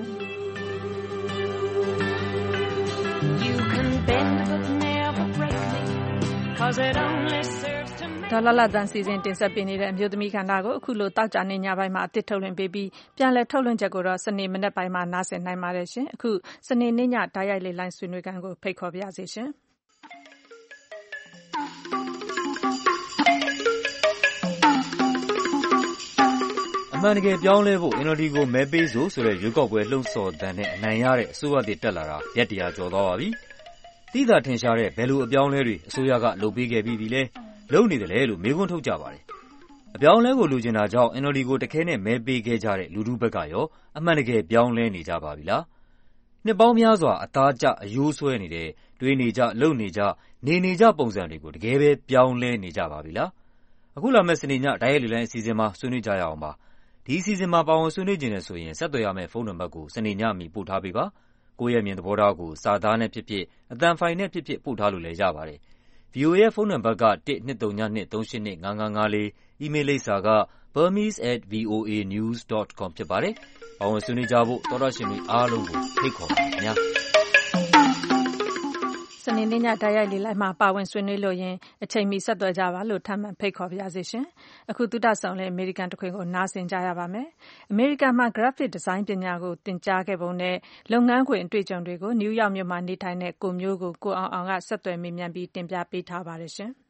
You can bend but never break me cause it only serves to make ဒေါ်လာလာတန်စီစဉ်တင်ဆက်ပေးနေတဲ့အမျိုးသမီးကဏ္ဍကိုအခုလိုတောက်ကြနေညပိုင်းမှာအသစ်ထုတ်လွှင့်ပေးပြီးပြန်လည်ထုတ်လွှင့်ချက်ကိုတော့စနေမနက်ပိုင်းမှာနားဆင်နိုင်ပါတယ်ရှင်အခုစနေနေ့ညဓာတ်ရိုက်လေးလိုင်းဆွေးနွေးခန်းကိုဖိတ်ခေါ်ပါရစေရှင်အမှန်တကယ်ပြောင်းလဲဖို့ N L D ကိုမဲပေးစို့ဆိုတဲ့ရွေးကောက်ပွဲလှုံ့ဆော်သံနဲ့အနိုင်ရတဲ့အစိုးရသစ်တက်လာတာရက်တရာကျော်သွားပါပြီ။သိသာထင်ရှားတဲ့ဘယ်လိုအပြောင်းလဲတွေအစိုးရကလုပ်ပေးခဲ့ပြီးပြီလဲလုပ်နေတယ်လေလို့မေးခွန်းထုတ်ကြပါတယ်။အပြောင်းလဲကိုလိုချင်တာကြောင့် N L D ကိုတခဲနဲ့မဲပေးခဲ့ကြတဲ့လူထုဘက်ကရောအမှန်တကယ်ပြောင်းလဲနေကြပါပြီလား။နှစ်ပေါင်းများစွာအသားကျအယိုးဆွဲနေတဲ့တွေးနေကြလုပ်နေကြနေနေကြပုံစံတွေကိုတကယ်ပဲပြောင်းလဲနေကြပါပြီလား။အခုလာမယ့်စနေညဓာတ်ရိုက်လေးလိုင်းအစီအစဉ်မှာဆွေးနွေးကြရအောင်ပါ။ဒီအစီအစဉ်မှာပါဝင်ဆွေးနွေးကြတယ်ဆိုရင်ဆက်သွယ်ရမယ့်ဖုန်းနံပါတ်ကိုစနေညမီပို့ထားပေးပါ။ကိုယ့်ရဲ့မြင်သဘောထားကိုစာသားနဲ့ဖြစ်ဖြစ်အသံဖိုင်နဲ့ဖြစ်ဖြစ်ပို့ထားလို့လည်းရပါတယ်။ V O A ရဲ့ဖုန်းနံပါတ်ကone two three two three eight two five five four အီးမေးလ်လိပ်စာက burmese at v o a news dot com ဖြစ်ပါတယ်။ပါဝင်ဆွေးနွေးကြဖို့သောတရှင်တွေအားလုံးကိုဖိတ်ခေါ်ပါခင်ဗျာ။စနေနေ့ညဓာတ်ရိုက်လေးလိုက်မှာပါဝင်ဆွေးနွေးလို့ရင်အချိန်မီဆက်သွယ်ကြပါလို့ထပ်မံဖိတ်ခေါ်ပါရစေရှင်။အခုသုတဆောင်လည်းအမေရိကန်တခွင်ကိုနားဆင်ကြရပါမယ်။အမေရိကန်မှာ graphic design ပညာကိုသင်ကြားခဲ့ပုံနဲ့လုပ်ငန်းခွင်အတွေ့အကြုံတွေကိုနယူးယောက်မြို့မှာနေထိုင်တဲ့ကိုမျိုးကိုကိုအောင်အောင်ကဆက်သွယ်မေးမြန်းပြီးတင်ပြပေးထားပါတယ်ရှင်။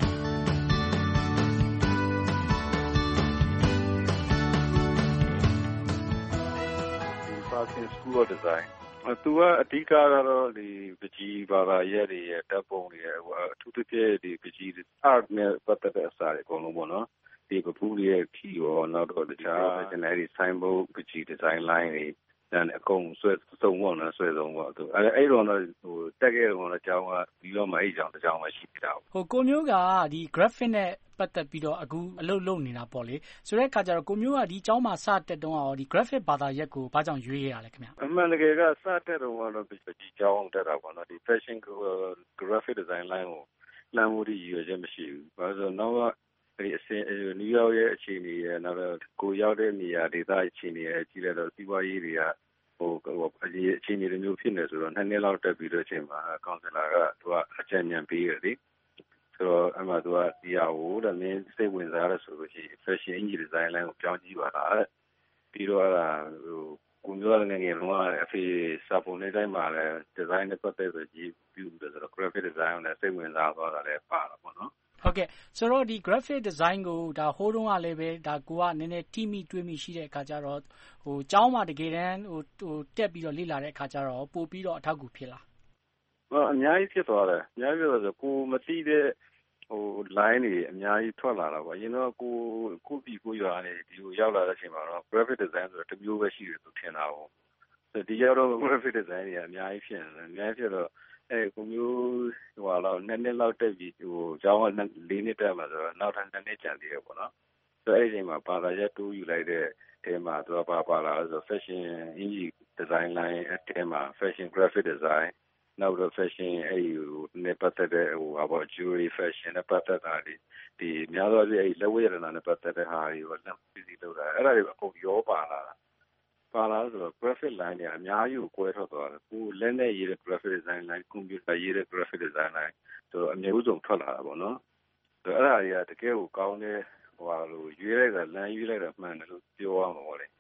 Fashion School of Designသူကအဓိကကတော့ဒီပကြီးဘာသာရပ်တွေရဲ့တပ်ပုံတွေရဲ့အထူးသဖြင့်ဒီပကြီး art နဲ့ပတ်သက်တဲ့အစားတွေအကုန်လုံးပေါ့နော်ဒီပပူရဲ့ခီရောနောက်တော့တခြားဒီ sign board ပကြီး design line တွေတန်အကုန်ဆွဲစုံပေါ့နော်ဆွဲစုံပေါ့သူအဲအဲ့တော့ဟိုတက်ခဲ့တော့အကြောင်းကပြီးတော့မှအဲ့ကြောင်တစ်ကြောင်မှရှိနေတာဟိုကိုမျိုးကဒီ graphic နဲ့ပတ်သက်ပြီးတော့အခုအလုပ်လုပ်နေတာပေါ့လေဆိုတဲ့အခါကျတော့ကိုမျိုးကဒီကျောင်းမှာစတက်တုန်းကရောဒီ graphic ဘာသာရပ်ကိုဘာကြောင့်ရွေးရလဲခင်ဗျအမှန်တကယ်ကစတက်တုန်းကတော့ဒီကျောင်းတက်တာပေါ့နော်ဒီ fashion graphic design line ကိုလမ်းမှုရည်ရွယ်ချက်မရှိဘူးဘာလို့ဆိုတော့နောက်ကဒီအစင်နယူးယောက်ရဲ့အခြေအနေရဲ့နောက်တော့ကိုရောက်တဲ့နေရာဒေသအခြေအနေရဲ့ကြီးလိုက်တော့စီးပွားရေးတွေကဟိုအခြေအနေတွေမျိုးဖြစ်နေဆိုတော့နှစ်နှစ်လောက်တက်ပြီးတော့အချိန်မှာကောင်ဆယ်လာကသူကအကြံဉာဏ်ပေးရတယ်လေဆိုတော့အမှသူကဒီဟာကိုဒါမင်းစိတ်ဝင်စားရဆိုလို့ရှိရင် fashion design line ကိုပြောင်းကြည့်ပါလားပြီးတော့အဲ့ဒါဟိုကိုမျိုးကငယ်ငယ်လုံးကအဖေစာပုံလေးတိုင်းမှာလည်း design နဲ့ပတ်သက်ပြီးကြီးပြုတယ်ဆိုတော့ graphic design နဲ့စိတ်ဝင်စားသွားတာလည်းပါတာပေါ့နော်ဟုတ်ကဲ့ဆိုတော့ဒီ graphic design ကိုဒါဟိုးတုန်းကလည်းပဲဒါကိုကနည်းနည်းထိမိတွေးမိရှိတဲ့အခါကျတော့ဟိုကျောင်းမှာတကယ်တမ်းဟိုဟိုတက်ပြီးတော့လေ့လာတဲ့အခါကျတော့ပို့ပြီးတော့အထောက်အကူဖြစ်လာဟောအများကြီးဖြစ်သွားတယ်အများကြီးဆိုတော့ကိုမသိတဲ့ဟို line တွေအများကြီးထွက်လာတာပေါ့ရင်တော့ကိုကိုပြီကိုရွာနေဒီကိုရောက်လာတဲ့အချိန်မှာတော့ graphic design ဆိုတော့တစ်မျိုးပဲရှိတယ်သူထင်တာပေါ့ဆိုဒီရောက်တော့ graphic design တွေအများကြီးဖြစ်နေတယ်အများကြီးဖြစ်တော့အဲကိုမျိုးဟိုတော့နှစ်နှစ်လောက်တက်ပြီးဟိုကျောင်းကလေးနှစ်တက်မှာဆိုတော့နောက်ထပ်နှစ်နှစ်ကျန်သေးတယ်ပေါ့နော်ဆိုအဲ့ဒီအချိန်မှာဘာသာရပ်တိုးယူလိုက်တဲ့အဲမှာသူကပါပါလာဆို fashion design line အတဲမှာ fashion graphic design နောက်တော့ fashion အဲ့ဒီနဲ့ပတ်သက်တဲ့ဟိုအပေါ် jewelry fashion နဲ့ပတ်သက်တာဒီဒီများသောအားဖြင့်အဲ့လက်ဝတ်ရတနာနဲ့ပတ်သက်တဲ့ဟာတွေကိုလက်ပစ္စည်းလုပ်တာအဲ့ဒါတွေအကုန်ရောပါလာတာပါလာဆိုတော့ graphic line တွေအများကြီးကိုကွဲထွက်သွားတယ်ကိုလက်နဲ့ရေးတဲ့ graphic design line computer ရေးတဲ့ graphic design line ဆိုတော့အမျိုးစုံထွက်လာတာပေါ့နော်ဆိုတော့အဲ့ဒါတွေကတကယ်ကိုကောင်းတဲ့ဟိုဟာလိုရွေးလိုက်တာလမ်းရွေးလိုက်တာမှန်တယ်လို့ပြောရမှာပေါ့လေဆို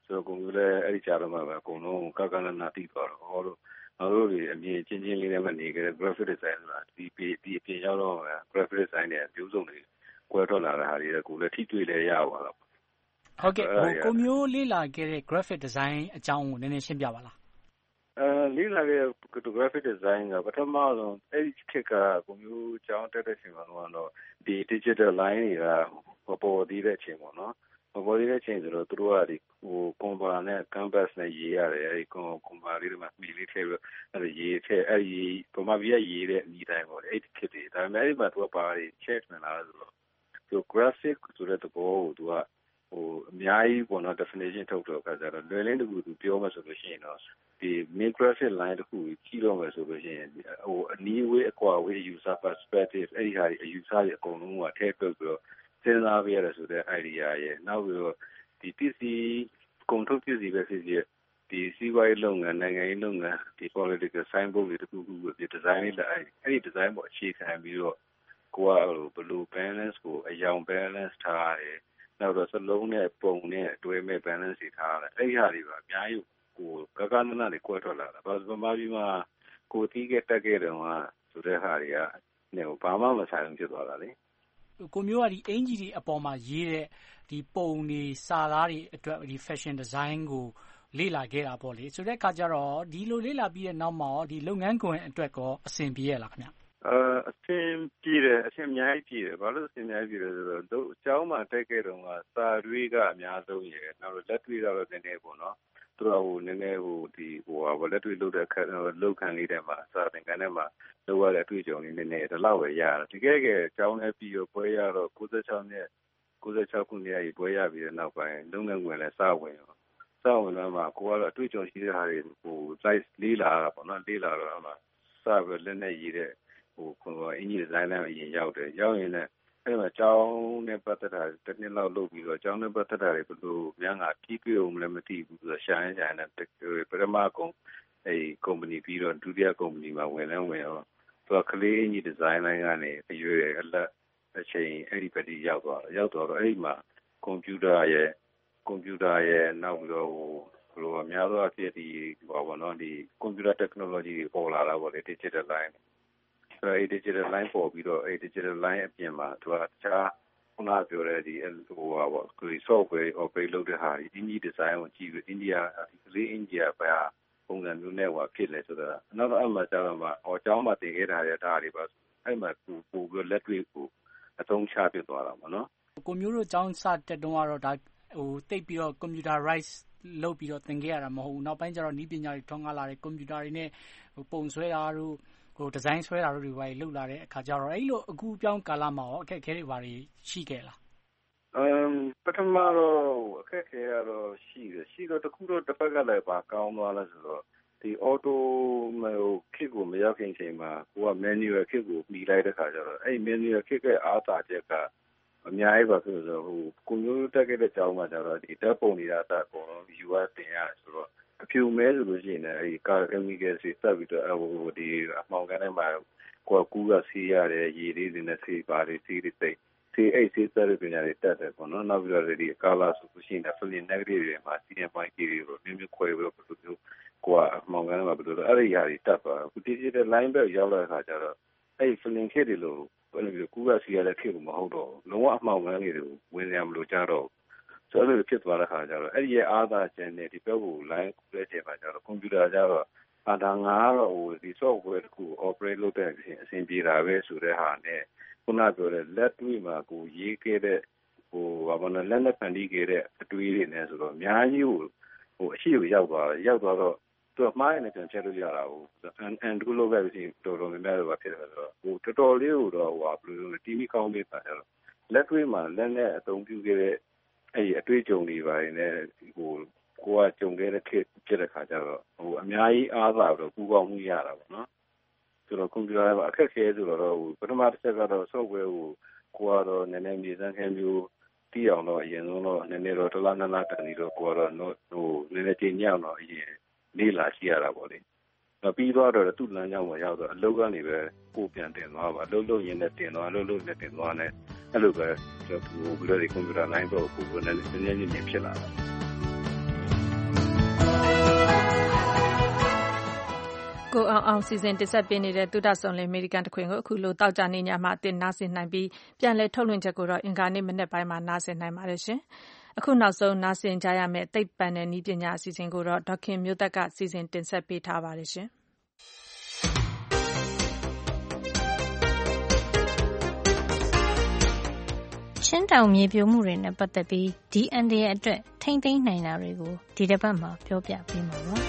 ဆိုတော့ကိုမျိုးလည်းအဲ့ဒီကြားတော့မှပဲအကုန်လုံးကကနနာတိသွားတော့ဟောလို့ငါတို့တွေအမြင်ချင်းချင်းလေးနဲ့မနေကြတဲ့ graphic design ဆိုတာဒီဒီအပြင်ရောက်တော့ graphic design နဲ့မျိုးစုံတွေကွဲထွက်လာတဲ့ဟာတွေကိုလည်းထိတွေ့လဲရသွားတော့ဟုတ်ကဲ့ဟိုကိုမျိုးလေးလာခဲ့တဲ့ graphic design အကြောင်းကိုနည်းနည်းရှင်းပြပါလားအဲလေးလာခဲ့ graphic design ကပထမဆုံးအဲ့ဒီခေတ်ကကိုမျိုးကျောင်းတက်တဲ့ချိန်မှာတော့ဒီ digital line တွေကပေါ်သေးတဲ့အချိန်ပေါ့နော်ပေါ်သေးတဲ့အချိန်ဆိုတော့သူတို့ကဒီဟို computer နဲ့ canvas နဲ့ရေးရတယ်အဲ့ဒီ computer လေးတွေမှာမိလေးထည့်ပြီးအဲ့ဒီရေးထည့်အဲ့ဒီပုံမှန်ပြရေးတဲ့အညီတိုင်းပေါ့လေအဲ့ဒီခေတ်တွေဒါပေမဲ့အဲ့ဒီမှာသူကပါရီ chat မှလာဆိုတော့သူ graphic ဆိုတဲ့သဘောကိုသူကဟိုအများကြီးပေါ့နော် definition ထုတ်တော့ခါကြတော့လွယ်လင်းတကူသူပြောမှဆိုလို့ရှိရင်တော့ဒီ main graphic line တခုကြီးတော့မယ်ဆိုလို့ရှိရင်ဟိုအနီးဝေးအကွာဝေး user perspective အဲ့ဒီဟာတွေ user တွေအကုန်လုံးကထည့်ပြုတ်ပြီးတော့စဉ်းစားပြရတယ်ဆိုတဲ့ idea ရဲ့နောက်ပြီးတော့ဒီပစ္စည်းကုန်ထုတ်ပစ္စည်းပဲဖြစ်ဖြစ်ဒီစီးပွားရေးလုပ်ငန်းနိုင်ငံရေးလုပ်ငန်းဒီ political signboard တွေတခုခုကိုဒီ design လေးလိုက်အဲ့ဒီ design ပေါ်အခြေခံပြီးတော့ကိုကဘယ်လို balance ကိုအယောင် balance ထားရတယ်နောက်တော့စလုံးနဲ့ပုံနဲ့အတွဲမဲ့ balance တွေထားရတယ်အဲ့ဒီဟာတွေကအများကြီးကိုကကနနာတွေကွဲထွက်လာတာဘာလို့မှပြီးမှကိုတီးခဲ့တက်ခဲ့တယ်ဟာဆိုတဲ့ဟာတွေကနေဘာမှမဆိုင်ဖြစ်သွားတာလေကိုမျိုးကဒီအင်ဂျီတွေအပေါ်မှာရေးတဲ့ဒီပုံတွေစာသားတွေအတွက်ဒီ fashion design ကိုလေ့လာခဲ့တာပေါ့လေဆိုတဲ့အခါကျတော့ဒီလိုလေ့လာပြီးတဲ့နောက်မှာဒီလုပ်ငန်းခွင်အတွက်ကောအဆင်ပြေရလားခင်ဗျအဲအဆင်ပြေတယ်အဆင်အများကြီးပြေတယ်ဘာလို့အဆင်အများကြီးပြေလဲဆိုတော့တို့အကျောင်းမှာတက်ခဲ့တုန်းကစာတွေးကအများဆုံးရယ်နောက်လက်တွေ့တော့နည်းနည်းပေါ့နော်သူကဟိုနည်းနည်းဟိုဒီဟိုဟာလက်တွေ့လုပ်တဲ့အခါလောက်ခံလေးတဲ့မှာစာသင်ခန်းထဲမှာလောက်ရတဲ့အတွေ့အကြုံလေးနည်းနည်းဒီလောက်ပဲရတာတကယ်ကကျောင်းနဲ့ပြီးတော့ပွဲရတော့ကိုး၆နှစ်ကိုး၆ခုနှစ်ရေးပွဲရပြီးတဲ့နောက်ပိုင်းလုံငန်းဝင်လဲစဝင်ရောစဝင်တော့မှကိုကတော့အတွေ့အကြုံရှိတဲ့ဟာတွေဟို size လေးလာတာပေါ့နော်လေးလာတော့မှစပြီးလက်နဲ့ရေးတဲ့ဟိုကိုအင်ဂျင်ဒီဇိုင်းနဲ့အရင်ရောက်တယ်ရောက်ရင်လည်းအဲ့မှာကျောင်းနဲ့ပတ်သက်တာတစ်နှစ်လောက်လုပ်ပြီးတော့ကျောင်းနဲ့ပတ်သက်တာတွေဘယ်လိုများငါပြီးပြအောင်လည်းမသိဘူးဆိုတော့ရှာရင်ရှာရင်လည်းပထမကုန်အဲ့ company ပြီးတော့ဒုတိယ company မှာဝင်လဲဝင်ရောသူကကလေးအင်ဂျင်ဒီဇိုင်းတိုင်းကနေအရွယ်အလက်အချိန်အဲ့ဒီပတိရောက်သွားတယ်ရောက်သွားတော့အဲ့ဒီမှာကွန်ပျူတာရဲ့ကွန်ပျူတာရဲ့နောက်ပြီးတော့ဟိုဘယ်လိုအများသောအဖြစ်ဒီဟောပါတော့ဒီကွန်ပျူတာ technology တွေပေါ်လာတာပေါ့လေ digital line ဆိုတော့ digital line ပေါ်ပြီးတော့အဲ့ digital line အပြင်မှာသူကတခြားခုနပြောတဲ့ဒီဟိုဟာပေါ့ဒီ software operate လုပ်တဲ့ဟာဒီ indie design ကိုကြည့်ပြီး India ဒီကလေး India ပဲပုံစံမျိုးနဲ့ဟိုဖြစ်လဲဆိုတော့နောက်တော့အမှကျတော့မှဟောကျောင်းမှာသင်ခဲ့တာတွေဒါတွေပါအဲ့မှာပူပူပြီးလက်တွေ့ကိုအသုံးချပြသွားတာပေါ့နော်ကိုမျိုးတို့ကျောင်းစတက်တုန်းကတော့ဒါဟိုတိတ်ပြီးတော့ computerize လုပ်ပြီးတော့သင်ခဲ့ရတာမဟုတ်ဘူးနောက်ပိုင်းကျတော့နည်းပညာတွေထွန်းကားလာတယ်ကွန်ပျူတာတွေနဲ့ဟိုပုံဆွဲတာတို့ဟိုဒီဇိုင်းဆွဲတာတို့တွေပါလှုပ်လာတဲ့အခါကျတော့အဲ့လိုအခုပြောင်းကာလမှာရောအခက်အခဲတွေပါရှိခဲ့လားအမ်ပထမတော့အခက်အခဲကတော့ရှိတယ်ရှိတော့တခုတော့တစ်ဖက်ကလည်းပါကောင်းသွားလဲဆိုတော့ဒီ auto ဟိုခစ်ကိုမရောက်ခင်ချိန်မှာကိုက manual ခစ်ကိုပြီးလိုက်တဲ့ခါကျတော့အဲ့ manual ခစ်ရဲ့အားသာချက်ကအများကြီးပါဆိုတော့ဟိုကိုမျိုးတက်ခဲ့တဲ့ကျောင်းမှာကျတော့ဒီတက်ပုံနေတာအကုန်လုံး ယူ အက်စ် တင်ရဆိုတော့အဖြူမဲဆိုလို့ရှိရင်လည်းအဲဒီ chemical တွေစပ်ပြီးတော့ဟိုဒီအမှောင်ကန်ထဲမှာကိုကူကဆေးရတယ်ရေလေးတွေနဲ့ဆေးပါတယ်ဆေးတွေသိဆေးအိတ်ဆေးစတဲ့ပညာတွေတက်တယ်ပေါ့နော်နောက်ပြီးတော့ဒီ color ဆိုလို့ရှိရင် film negative တွေမှာ စီ အမ် point တွေကိုမျိုးမျိုးခွဲပြီးတော့ဘယ်လိုမျိုးကိုကအမှောင်ကန်ထဲမှာဘယ်လိုလဲအဲ့ဒီຢာတွေတက်သွားအခု digital line ပဲရောက်လာတဲ့အခါကျတော့အဲ့ film ခစ်တွေလို့ဘယ်လိုမျိုးကူကဆေးရတဲ့ခစ်ကိုမဟုတ်တော့လုံးဝအမှောင်ကန်တွေဝင်ရမလို့ကြတော့ဆိုတော့ဖြစ်သွားတဲ့ခါကျတော့အဲ့ဒီရဲ့အားသာချက်နဲ့ဒီဘက်ကို line ကူတဲ့ချိန်မှာကျတော့ကွန်ပျူတာကျတော့အာဒါငါကတော့ဟိုဒီ software ကို operate လုပ်တဲ့အပြင်အဆင်ပြေတာပဲဆိုတဲ့ဟာနဲ့ခုနပြောတဲ့လက်တွေ့မှာကိုရေးခဲ့တဲ့ဟိုဘာမှလည်းလက်နဲ့ဖန်တီးခဲ့တဲ့အတွေးတွေနဲ့ဆိုတော့အများကြီးဟိုဟိုအရှိကိုရောက်သွားတယ်ရောက်သွားတော့သူကမှားရင်လည်းပြန်ချက်လို့ရတာဟို and do လုပ်ခဲ့ပြီးတော်တော်များများတော့ဖြစ်တယ်ဆိုတော့ဟိုတော်တော်လေးဟိုတော့ဟိုဘယ်လိုလဲတီဗီကောင်းလေးပါကျတော့လက်တွေ့မှာလက်နဲ့အသုံးပြုခဲ့တဲ့အဲ့ဒီအတွေ့အကြုံတွေပါနေဟိုကိုကကြုံခဲ့တဲ့ခေတ်ဖြစ်တဲ့ခါကျတော့ဟိုအများကြီးအားသာတော့ပူပေါင်းမှုရတာပေါ့နော်ဆိုတော့ကွန်ပျူတာကအခက်ခဲဆိုတော့ဟိုပထမတစ်ချက်ကတော့ software ကိုကိုကတော့နည်းနည်းမြေစမ်းခဲမျိုးတီးအောင်တော့အရင်ဆုံးတော့နည်းနည်းတော့တလားနလားတန်ပြီးတော့ကိုကတော့ဟိုနည်းနည်းချိန်ညောင်းတော့အရင်လေးလာရှိရတာပေါ့လေပြီးသွားတော့သူ့လမ်းကြောင်းပေါ်ရောက်တော့အလုပ်ကနေပဲပို့ပြန်တင်သွားပါအလုပ်လုပ်ရင်းနဲ့တင်သွားအလုပ်လုပ်နေတင်သွားနဲ့အဲ့လိုပဲဟိုဘယ်လိုဒီကွန်ပျူတာလိုင်းပေါ်ကိုကိုယ်နဲ့နည်းနည်းချင်းဖြစ်လာတာကိုအောင်အောင်စီစဉ်တင်ဆက်ပေးနေတဲ့သုဒ္ဓဆုံလင်အမေရိကန်တခွင်ကိုအခုလိုတောက်ကြနေညမှာတင်နားဆင်နိုင်ပြီးပြန်လည်ထုတ်လွှင့်ချက်ကိုတော့အင်္ဂါနေ့မနေ့ပိုင်းမှာနားဆင်နိုင်ပါတယ်ရှင်။အခုနောက်ဆုံးနားဆင်ကြရမယ့်သိပ္ပံနဲ့နည်းပညာအစီအစဉ်ကိုတော့ဒေါက်ခင်မျိုးသက်ကစီစဉ်တင်ဆက်ပေးထားပါတယ်ရှင်။ချင်းတောင်မြေပြိုမှုတွေနဲ့ပတ်သက်ပြီးဒီအန်ဒီရဲ့အတွက်ထိမ့်သိမ်းနိုင်တာတွေကိုဒီတစ်ပတ်မှာပြောပြပေးမှာပါ။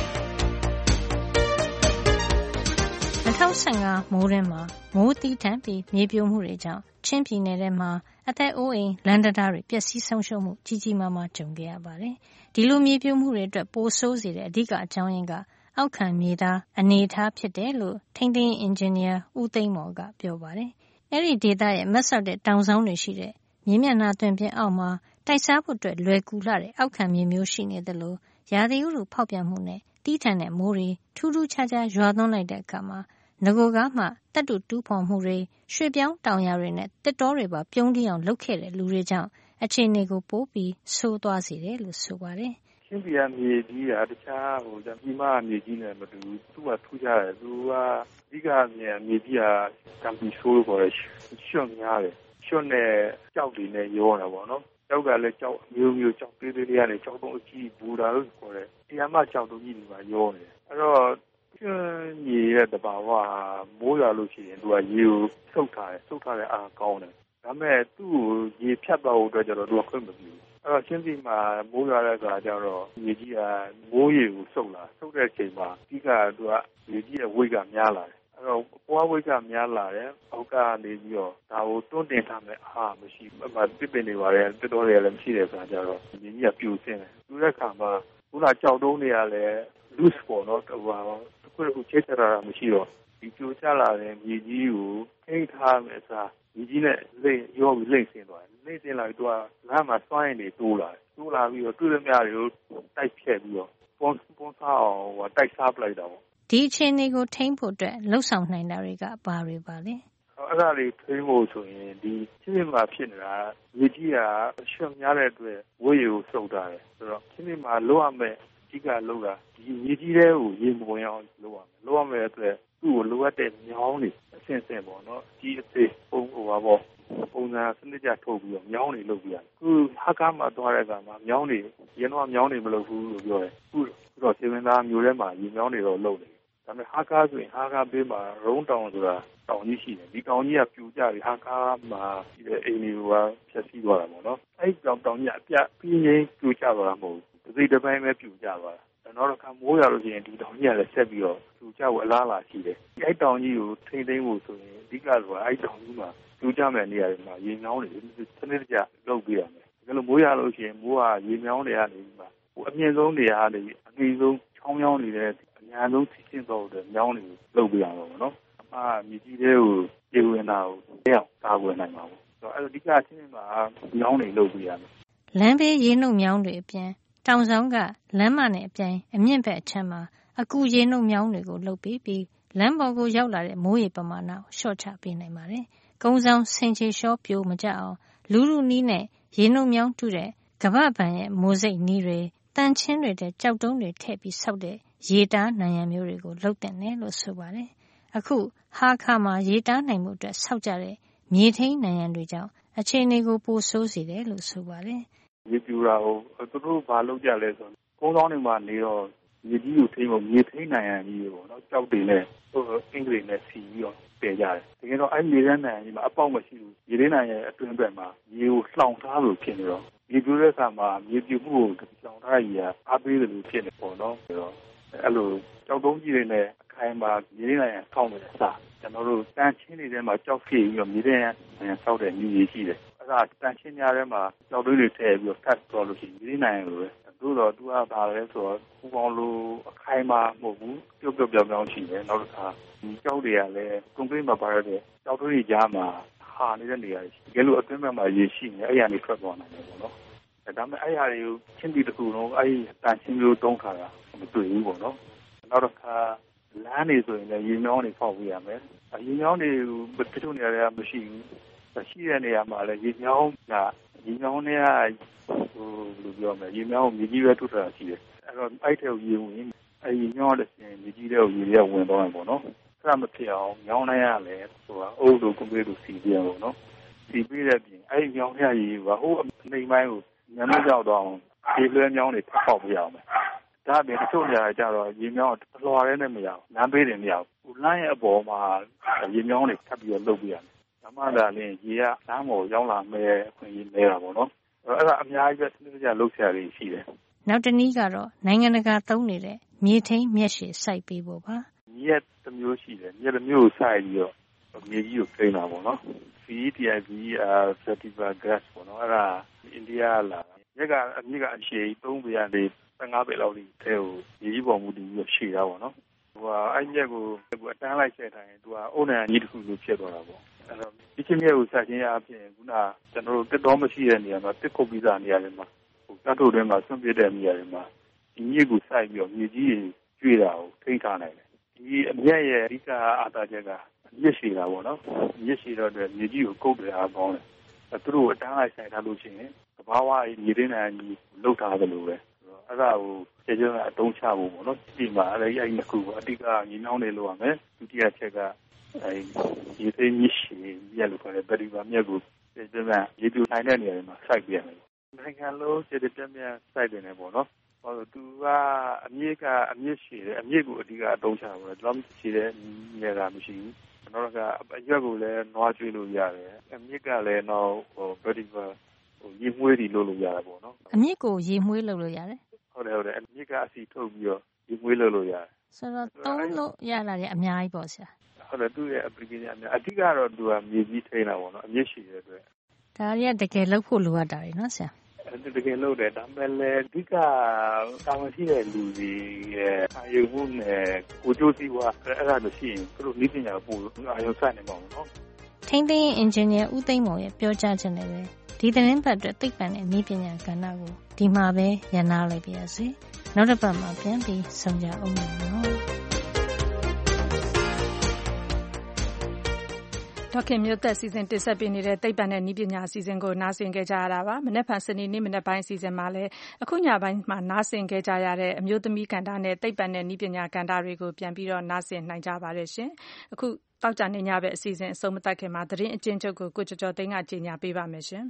၂၀၁၅မိုးတွင်းမှာမိုးသီးထန်ပြီးမြေပြိုမှုတွေကြောင့်ချင်းပြည်နယ်ထဲမှာအသက်အိုးအိမ်လမ်းတံတားတွေပျက်စီးဆုံးရှုံးမှုကြီးကြီးမားမားကြုံခဲ့ရပါတယ်။ဒီလိုမြေပြိုမှုတွေအတွက်ပိုဆိုးစေတဲ့အဓိကအကြောင်းရင်းကအောက်ခံမြေသားအနေအထားဖြစ်တယ်လို့ထိန်းသိမ်းရေးအင်ဂျင်နီယာဦးသိန်းမော်ကပြောပါတယ်။အဲဒီဒေသရဲ့မတ်ဆောက်တဲ့တောင်စောင်းတွေရှိတဲ့မြေမျက်နှာသွင်ပြင်အောက်မှာတိုက်စားဖို့အတွက်လွယ်ကူလာတဲ့အောက်ခံမြေမျိုးရှိနေသလိုရာသီဥတုဖောက်ပြန်မှုနဲ့တီးထန်တဲ့မိုးတွေထူးထူးခြားခြားရွာသွန်းလိုက်တဲ့အခါမှာငကိုကမှတက်တူတူးဖော်မှုတွေရွှေ့ပြောင်းတောင်ယာတွေနဲ့တစ်တောတွေပါပြုံးတီးအောင်လုပ်ခဲ့တဲ့လူတွေကြောင့်အခြေအနေကိုပိုပြီးဆိုးသွားစေတယ်လို့ဆိုပါတယ်။ချင်းပြည်နယ်မြေကြီးကတခြားဟိုပြည်မမြေကြီးနဲ့မတူဘူးသူကထူးခြားတယ်သူကအဓိကမြေမြေကြီးကကံပြီးဆိုးလို့ခေါ်တယ်ရွှွန့်များတယ်ရွှွန့်နဲ့ကြောက်တွေနဲ့ရောတာပေါ့နော်ကြောက်ကလည်းကြောက်မျိုးမျိုးကြောက်သေးသေးလေးရတယ်ကြောက်တော့အကြီးဘူတာလို့ခေါ်တယ်တရားမှကြောက်တော့ကြီးတွေပါရောနေတယ်အဲ့တော့ကျွန်းမြေရဲ့တဘာဝမိုးရွာလို့ရှိရင်သူကရေကိုစုပ်ထားတယ်စုပ်ထားတဲ့အားကောင်းတယ်ဒါပေမဲ့သူ့ကိုရေဖြတ်သွားဖို့အတွက်ကျတော့သူကခွင့်မပြုဘူးအဲ့တော့ရှင်းပြီးမှမိုးရွာတဲ့အခါကျတော့ရေကြီးကမိုးရေကိုစုပ်လာစုပ်တဲ့အချိန်မှာအဓိကသူကရေကြီးရဲ့ဝိတ်ကများလာတယ်အဲ့တော့ပွားဝိတ်ကများလာတယ်အောက်ကနေပြီးတော့ဒါကိုတွန်းတင်ထားမယ်အားမရှိဘူးမှပြစ်ပင်နေပါတယ်တော်တော်လေးလည်းမရှိတဲ့အခါကျတော့ရေကြီးကပြိုဆင်းတယ်ပြိုတဲ့အခါမှာခုနကြောက်တုံးတွေကလည်း loose ပေါ့နော်ဟိုဟာခုခုချေချရာမရှိတော့ဒီပြိုကျလာတဲ့မြေကြီးကိုထိန်းထားမယ်စားမြေကြီးနဲ့လိမ့်ရောပြီးလိမ့်ဆင်းသွားတယ်လိမ့်ဆင်းလာပြီးတော့လမ်းမှာစွန့်ရင်တွေတိုးလာတယ်တိုးလာပြီးတော့တွေ့ရမြတွေကိုတိုက်ဖြက်ပြီးတော့ပုံပုံစားအောင်ဟိုတိုက်စားပလိုက်တာပေါ့ဒီအခြေအနေကိုထိန်းဖို့အတွက်လှုပ်ဆောင်နိုင်တာတွေကဘာတွေပါလဲအဲ့ဒါလေးထိန်းဖို့ဆိုရင်ဒီချင်းမှာဖြစ်နေတာမြေကြီးကရွှတ်များတဲ့အတွက်ဝိုးရီကိုစုပ်ထားတယ်ဆိုတော့ချင်းမှာလိုအပ်မဲ့အဓိကလောက်တာဒီမြေကြီးတွေကိုရေမဝင်အောင်လုပ်ရမယ်လုပ်ရမယ့်အတွက်သူ့ကိုလိုအပ်တဲ့မြောင်းတွေအဆင့်ဆင့်ပေါ့နော်ဒီအသေးပုံဟိုပါပေါ့ပုံစံစနစ်ကြထုတ်ပြီးတော့မြောင်းတွေလုပ်ပြရတယ်ခုဟာကားမှာသွားတဲ့အခါမှာမြောင်းတွေရင်းတော့မြောင်းတွေမလုပ်ဘူးလို့ပြောတယ်ခုတော့စေဝင်သားမျိုးထဲမှာရေမြောင်းတွေတော့လုပ်တယ်ဒါပေမဲ့ဟာကားဆိုရင်ဟာကားဘေးမှာရုံးတောင်ဆိုတာတောင်ကြီးရှိတယ်ဒီတောင်ကြီးကပြိုကျပြီးဟာကားမှာဒီအိမ်တွေကဖြတ်စီးသွားတာပေါ့နော်အဲ့တောင်တောင်ကြီးအပြတ်ပြင်းရင်းပြိုကျသွားတာမဟုတ်ဘူးဒီတစ်ပိုင်းပဲပြိုကျသွားတာနောက်တော့ကမိုးရလို့ရှိရင်ဒီတောင်ကြီးကလည်းဆက်ပြီးတော့ပြိုကျဖို့အလားအလာရှိတယ်အဲ့တောင်ကြီးကိုထိမ့်သိမ်းဖို့ဆိုရင်အဓိကဆိုတာအဲ့တောင်ကြီးမှာပြိုကျမဲ့နေရာတွေမှာရေမြောင်းတွေစနစ်တကျလုပ်ပေးရမယ်ဒါလို့မိုးရလို့ရှိရင်မိုးကရေမြောင်းတွေကနေပြီးမှဟိုအမြင့်ဆုံးနေရာကနေအငယ်ဆုံးချောင်းမြောင်းတွေနဲ့အများဆုံးစီးဆင်းသွားတဲ့မြောင်းတွေလုပ်ပေးရမှာပေါ့နော်အမှားမြေကြီးတွေကိုပြေဝင်တာကိုတယောက်ကာကွယ်နိုင်ပါဘူးဆိုတော့အဲ့ဒီကချင်းမှာမြောင်းတွေလုပ်ပေးရမယ်လမ်းဘေးရေနှုတ်မြောင်းတွေအပြင်တောင်ဆောင်ကလမ်းမနဲ့အပြိုင်အမြင့်ဘက်အချမ်းမှာအကူရေနှုတ်မြောင်းတွေကိုလှုပ်ပေးပြီးလမ်းပေါ်ကိုရောက်လာတဲ့မိုးရေပမာဏကိုလျှော့ချပေးနိုင်ပါတယ်။ကုန်းဆောင်ဆင်ချေလျှောပြိုမကျအောင်လူလူနီးနဲ့ရေနှုတ်မြောင်းတူတဲ့ကမ္ဘာ့ဘဏ်ရဲ့မိုးစိတ်နီးတွေတန်ချင်းတွေတဲ့ကြောက်တုံးတွေထည့်ပြီးဆောက်တဲ့ရေတားနိုင်ရန်မျိုးတွေကိုလှုပ်တင်တယ်လို့ဆိုပါတယ်။အခုဟာခါမှာရေတားနိုင်မှုအတွက်ဆောက်ကြတဲ့မြေထိန်းနိုင်ရန်တွေကြောင့်အခြေအနေကိုပိုဆိုးစေတယ်လို့ဆိုပါတယ်။ရေပြူတာကိုသူတို့ဘာလုပ်ကြလဲဆိုတော့ကုန်းဆောင်တွေမှာနေတော့မြေကြီးကိုထိန်းဖို့မြေထိန်းနိုင်ရန်ကြီးပေါ့နော်ကြောက်တွေနဲ့ဟိုအင်္ဂလိပ်နဲ့စီပြီးတော့ပယ်ကြတယ်တကယ်တော့အဲ့မြေထဲနိုင်ကြီးမှာအပေါက်မရှိဘူးရေထဲနိုင်ရဲ့အတွင်းဘက်မှာရေကိုလှောင်ထားလို့ဖြစ်နေတော့မြေပြူတဲ့အခါမှာမြေပြူမှုကိုလှောင်ထားရည်အားပေးတယ်လို့ဖြစ်နေပေါ့နော်ဆိုတော့အဲ့လိုကြောက်တုံးကြီးတွေနဲ့အခိုင်မှာမြေထဲနိုင်ဆောက်နေတဲ့အစားကျွန်တော်တို့တန်ချင်းတွေထဲမှာကြောက်ဖြည့်ပြီးတော့မြေထဲနိုင်ဆောက်တဲ့မြေကြီးရှိတယ်အဲ့ဒါတန်ချင်းများထဲမှာကြောက်တွေးတွေထည့်ပြီးတော့ထပ်တော်လို့ရှိရင်မြေထဲနိုင်လို့ပဲတို့တော့သူကပါလဲဆိုတော့ပူပေါင်းလို့အခိုင်မှာမဟုတ်ဘူးပြုတ်ပြုတ်ပြောင်းပြောင်းရှိတယ်နောက်တစ်ခါဒီကြောက်တွေကလည်းကွန်ကရစ်မှာပါရတဲ့ကြောက်တွေးကြားမှာဟာနေတဲ့နေရာရှိတယ်လို့အတွင်းဘက်မှာရေရှိနေအဲ့ရနေထွက်သွားနိုင်တယ်ပေါ့နော်ဒါပေမဲ့အဲ့ရတွေကိုချင်းတီတစ်ခုလုံးအဲ့တန်ချင်းမျိုးတုံးခါတာမတွေ့ဘူးပေါ့နော်နောက်တစ်ခါလမ်းနေဆိုရင်လည်းရေမြောင်းတွေဖောက်ပြရမယ်ရေမြောင်းတွေတချို့နေရာတွေကမရှိဘူးရှိတဲ့နေရာမှာလည်းရေမြောင်းကရေမြောင်းတွေကဟိုဘယ်လိုပြောမလဲရေမြောင်းမြေကြီးပဲထုတ်တာရှိတယ်အဲ့တော့အဲ့ထဲကိုရေဝင်အဲဒီညောင်းတဲ့ရှင်မြေကြီးတွေကိုရေတွေကဝင်သွားတယ်ပေါ့နော်။အဲ့ဒါမဖြစ်အောင်ညောင်းလိုက်ရလဲဆိုတာအုပ်လိုကွန်ကရစ်လိုစီပြန်ပေါ့နော်။စီပြီးတဲ့ပြင်အဲဒီညောင်းရရေကဟိုအနေပိုင်းကိုညမကြောက်တော့အောင်ရေလွှဲမြောင်းတွေထပ်ပေါက်ပြရအောင်။ဒါပြင်တချို့နေရာကြတော့ရေမြောင်းတလွှာရဲနဲ့မရဘူး။လမ်းဘေးတွေမရဘူး။ဟိုလမ်းရဲ့အပေါ်မှာရေမြောင်းတွေထပ်ပြီးတော့လုပ်ပြရတယ်။ဒါမှသာလျှင်ရေကလမ်းပေါ်ရောက်လာမဲ့အခွင့်အရေးနေတာပေါ့နော်။အဲ့ဒါအများကြီးပဲစနစ်တကျလုပ်ဆရာတွေရှိတယ်။နောက်တနည်းကတော့နိုင်ငံတကာသုံးနေတဲ့မြေထိန်းမျက်ရှည်စိုက်ပေးဖို့ပါ။မြက်တစ်မျိုးရှိတယ်။မြက်တစ်မျိုးကိုစိုက်ပြီးတော့မြေကြီးကိုထိန်းတာပေါ့နော်။ V E T I V Vertical Grass ပေါ့နော်။အဲ့ဒါအိန္ဒိယလာမြက်ကအမြက်ကအရှည်သုံးပေကနေဆယ်ငါးပေလောက်ထိထဲကိုမြေကြီးပေါ်မူတည်ပြီးရှည်တာပေါ့နော်။ဟိုဟာအဲ့မြက်ကိုအတန်းလိုက်ဆက်ထားရင်သူကအုံနိုင်ကြီးတစ်ခုလိုဖြစ်သွားတာပေါ့။အဲ့တော့ဒီချင်းမြက်ကိုစိုက်ခြင်းအပြင်ခုနကျွန်တော်တို့တက်တော်မရှိတဲ့နေရာမှာတစ်ခုပ်ပြီးသားနေရာတွေမှာဟိုတတ်ထုတ်တွင်းမှာဆွန့်ပစ်တဲ့နေရာတွေမှာဒီမြစ်ကိုစိုက်ပြီးတော့မြေကြီးတွေကျွေးတာကိုထိန်းထားနိုင်တယ်ဒီအမြက်ရဲ့အဓိကအာသာချက်ကအမြစ်ရှည်တာပေါ့နော်မြစ်ရှည်တော့အတွက်မြေကြီးကိုကုတ်တယ်အားကောင်းတယ်အဲသူတို့အတန်းလိုက်ဆိုင်ထားလို့ရှိရင်သဘာဝရေးမြေရင်းနိုင်ကြီးလှုပ်ထားသလိုပဲအဲ့ဒါကိုကျေကျအတုံးချဖို့ပေါ့နော်ဒီမှာအဲ့ဒီအဲ့ဒီခုအဓိကညီနောင်နေလို့ရမယ်ဒုတိယချက်ကအဲရေသိမ်းမြစ်ရှည်မြက်လို့ခေါ်တဲ့ဗက်ဒီဗာမြက်ကိုကျေကျရေပြူနိုင်တဲ့နေရာတွေမှာစိုက်ပြရမယ်နိုင်ငံလုံးကျေကျပြက်ပြက်စိုက်တယ်နေပေါ့နော်ဟိုသူကအမြစ်ကအမြစ်ရှည်တယ်အမြစ်ကိုအဓိကအတုံးချပါတော့တော့ရှည်တဲ့နေရာမရှိဘူးကျွန်တော်ကအရွက်ကိုလည်းနွားကျွေးလို့ရတယ်အမြစ်ကလည်းတော့ဟိုဗက်ဒီဗာဟိုရေမွေးတွေလုပ်လို့ရတာပေါ့နော်အမြစ်ကိုရေမွေးလုပ်လို့ရတယ်ဟုတ်တယ်ဟုတ်တယ်အမြစ်ကအစီထုတ်ပြီးတော့ရေမွေးလုပ်လို့ရတယ်ဆိုတော့သုံးလို့ရတာတွေအများကြီးပေါ့ဆရာဟုတ်တယ်သူ့ရဲ့ application အများအဓိကတော့သူကမြေကြီးထိန်းတာပေါ့နော်အမြစ်ရှည်တဲ့အတွက်ဒါတွေကတကယ်လုပ်ဖို့လိုအပ်တာတွေနော်ဆရာတကယ်လို့တယ်ဒါပေမဲ့လည်းအဓိကတာဝန်ရှိတဲ့လူတွေရဲ့အာရုံမှုနဲ့ကိုကြိုးစည်းဝါအဲ့ဒါလို့ရှိရင်သူတို့နည်းပညာပို့အာရုံစိုက်နေမှာပေါ့နော်ထိန်းသိမ်းအင်ဂျင်နီယာဦးသိန်းမော်ရဲ့ပြောကြားချက်နဲ့ပဲဒီသတင်းပတ်အတွက်သိပ္ပံနဲ့နည်းပညာကဏ္ဍကိုဒီမှာပဲရန်နာလိုက်ပါရစေနောက်တစ်ပတ်မှာပြန်ပြီးဆုံကြအောင်နော်ဒေါခင်မျိုးသက်စီစဉ်တင်ဆက်ပေးနေတဲ့သိပ္ပံနဲ့နည်းပညာအစီအစဉ်ကိုနားဆင်ကြကြရတာပါမနေ့ဖန်စနေနေ့မနေ့ပိုင်းအစီအစဉ်မှာလည်းအခုညပိုင်းမှာနားဆင်ကြကြရတဲ့အမျိုးသမီးကဏ္ဍနဲ့သိပ္ပံနဲ့နည်းပညာကဏ္ဍတွေကိုပြန်ပြီးတော့နားဆင်နိုင်ကြပါတယ်ရှင်အခုတောက်ကြနေညပဲအစီအစဉ်အဆုံးမသတ်ခင်မှာသတင်းအကျဉ်းချုပ်ကိုကိုကျော်ကျော်သိန်းကကြေညာပေးပါမယ်ရှင်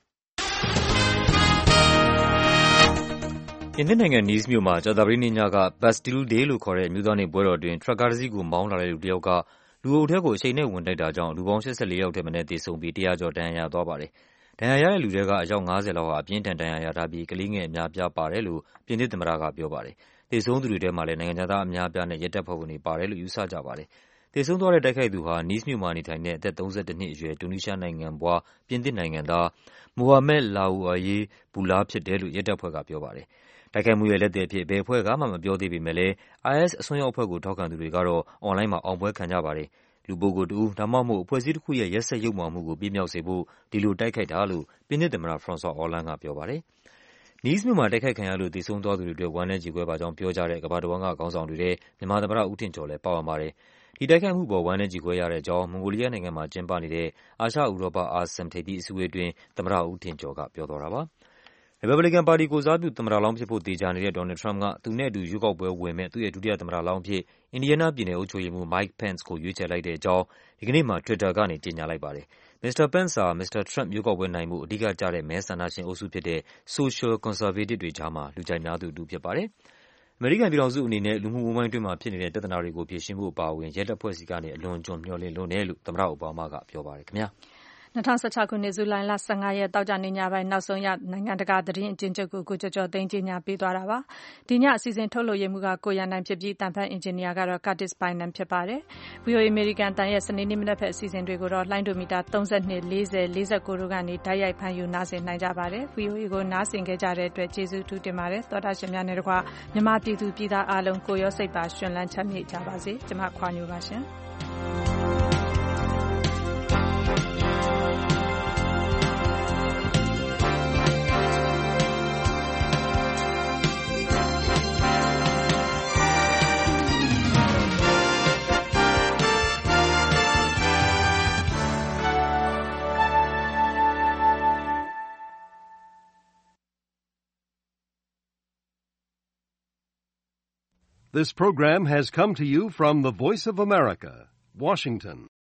ပြင်သစ်နိုင်ငံနီးစ်မြို့မှာကြာသပတေးနေ့ညက Bastille Day လို့ခေါ်တဲ့အမျိုးသားနေ့ပွဲတော်တွင်ထရပ်ကားတစ်စီးကိုမောင်းလာတဲ့လူတစ်ယောက်ကလူအုပ်ထဲကိုအရှိန်နဲ့ဝင်တိုက်တာကြောင့်လူပေါင်း၈၄ယောက်ထက်မနည်းသေဆုံးပြီးတစ်ရာကျော်ဒဏ်ရာရသွားပါတယ်။ဒဏ်ရာရတဲ့လူထဲကအယောက်၅၀လောက်ဟာအပြင်းထန်ဒဏ်ရာရထားပြီးကလေးငယ်အများအပြားပါတယ်လို့ပြင်သစ်သမ္မတကပြောပါတယ်။သေဆုံးသူတွေထဲမှာလည်းနိုင်ငံခြားသားအများအပြားနဲ့ရဲတပ်ဖွဲ့ဝင်တွေပါတယ်လို့ယူဆကြပါတယ်။သေဆုံးသွားတဲ့တိုက်ခိုက်သူဟာနီးစ်မြို့မှာနေထိုင်တဲ့အသက်၃၁နှစ်အရွယ်တူနီးရှားနိုင်ငံဖွားပြင်သစ်နိုင်ငံသား Mohamed Laouaye Boullah ဖြစ်တယ်လို့ရဲတပ်ဖွဲ့ကပြောပါတယ်။တိုက်ခိုက်မှုရဲ့လက်သည်အဖြစ်ဘယ်အဖွဲ့ကမှမပြောသေးပေမဲ့လည်း အိုင်အက်စ် အစွန်းရောက်အဖွဲ့ကိုထောက်ခံသူတွေကတော့အွန်လိုင်းမှာအောင်ပွဲခံကြပါတယ်။လူပုဂ္ဂိုလ်တဦးဒါမှမဟုတ်အဖွဲ့အစည်းတစ်ခုရဲ့ရက်စက်ယုတ်မာမှုကိုပြမြောက်စေဖို့ဒီလိုတိုက်ခိုက်တာလို့ပြင်သစ်သမ္မတ François Hollande ကပြောပါတယ်။နီးစ်မြို့မှာတိုက်ခိုက်ခံရလို့သေဆုံးသွားသူတွေအတွက်ဝမ်းနည်းကြေကွဲပါကြောင်းပြောကြားတဲ့ကမ္ဘာတဝန်းကခေါင်းဆောင်တွေထဲမြန်မာသမ္မတဦးထင်ကျော်လည်းပါဝင်ပါတယ်။ဒီတိုက်ခိုက်မှုပေါ်ဝမ်းနည်းကြေကွဲရတဲ့အကြောင်းမွန်ဂိုလီးယားနိုင်ငံမှာကျင်းပနေတဲ့အာရှဥရောပ အာဆမ်ထိပ်သီးအစည်းအဝေးအတွင်းသမ္မတဦးထင်ကျော်ကပြောသွားတာပါ။ရီပတ်ဘလီကန်ပါတီကိုယ်စားပြုသမ္မတလောင်းဖြစ်ဖို့သေချာနေတဲ့ဒေါ်နယ်လ်ဒ် ထရမ့်ပ်ကသူနဲ့အတူရွေးကောက်ပွဲဝင်မယ့်သူ့ရဲ့ဒုတိယသမ္မတလောင်းအဖြစ်အင်ဒီယားနားပြည်နယ်အုပ်ချုပ်ရေးမှူး Mike Pence ကိုရွေးချယ်လိုက်တဲ့အကြောင်းဒီကနေ့မှာ Twitter ကနေကြေညာလိုက်ပါတယ်။ မစ္စတာ Pence ဟာမစ္စတာထရမ့်ပ်ရွေးကောက်ပွဲနိုင်ဖို့အဓိကကျတဲ့မဲဆန္ဒရှင်အုပ်စုဖြစ်တဲ့ Social Conservative တွေကြားမှာလူကြိုက်များသူတဦးဖြစ်ပါတယ်။အမေရိကန်ပြည်ထောင်စုအနေနဲ့လူမှုအဝန်းအဝိုင်းအတွင်းမှာဖြစ်နေတဲ့ပြဿနာတွေကိုဖြေရှင်းဖို့အပါအဝင်ရဲတပ်ဖွဲ့ဆီကနေအလွန်အကျွံမျှော်လင့်လွန်းတယ်လို့သမ္မတအိုဘားမားကပြောပါတယ်ခင်ဗျာ။၂၀၁၆ခုနှစ်ဇူလိုင်လ၁၅ရက်သောကြာနေ့ညပိုင်းနောက်ဆုံးရနိုင်ငံတကာသတင်းအကျဉ်းချုပ်ကိုကိုကျော်ကျော်သိန်းကြေညာပေးသွားတာပါ။ဒီညအစီအစဉ်ထုတ်လုပ်ရေးမှူးကကိုရန်နိုင်ဖြစ်ပြီးတန်ဖတ်အင်ဂျင်နီယာကတော့ Curtis Bynum ဖြစ်ပါတယ်။ ဗွီအိုအေ အမေရိကန်အသံရဲ့စနေနေ့မနက်ဖက်အစီအစဉ်တွေကိုတော့လှိုင်းဒိုမီတာ၃၂၊၄၀၊၄၉တို့ကနေတိုက်ရိုက်ဖမ်းယူနားဆင်နိုင်ကြပါတယ်။ ဗွီအိုအေကိုနားဆင်ခဲ့ကြတဲ့အတွက်ကျေးဇူးအထူးတင်ပါတယ်။သောတာရှင်များနဲ့တကွမြန်မာပြည်သူပြည်သားအားလုံးကိုရောစိတ်ပါရှင်လန်းချမ်းမြေ့ကြပါစေ။ကျွန်မခွာညိုပါရှင်။ This program has come to you from the Voice of America, Washington.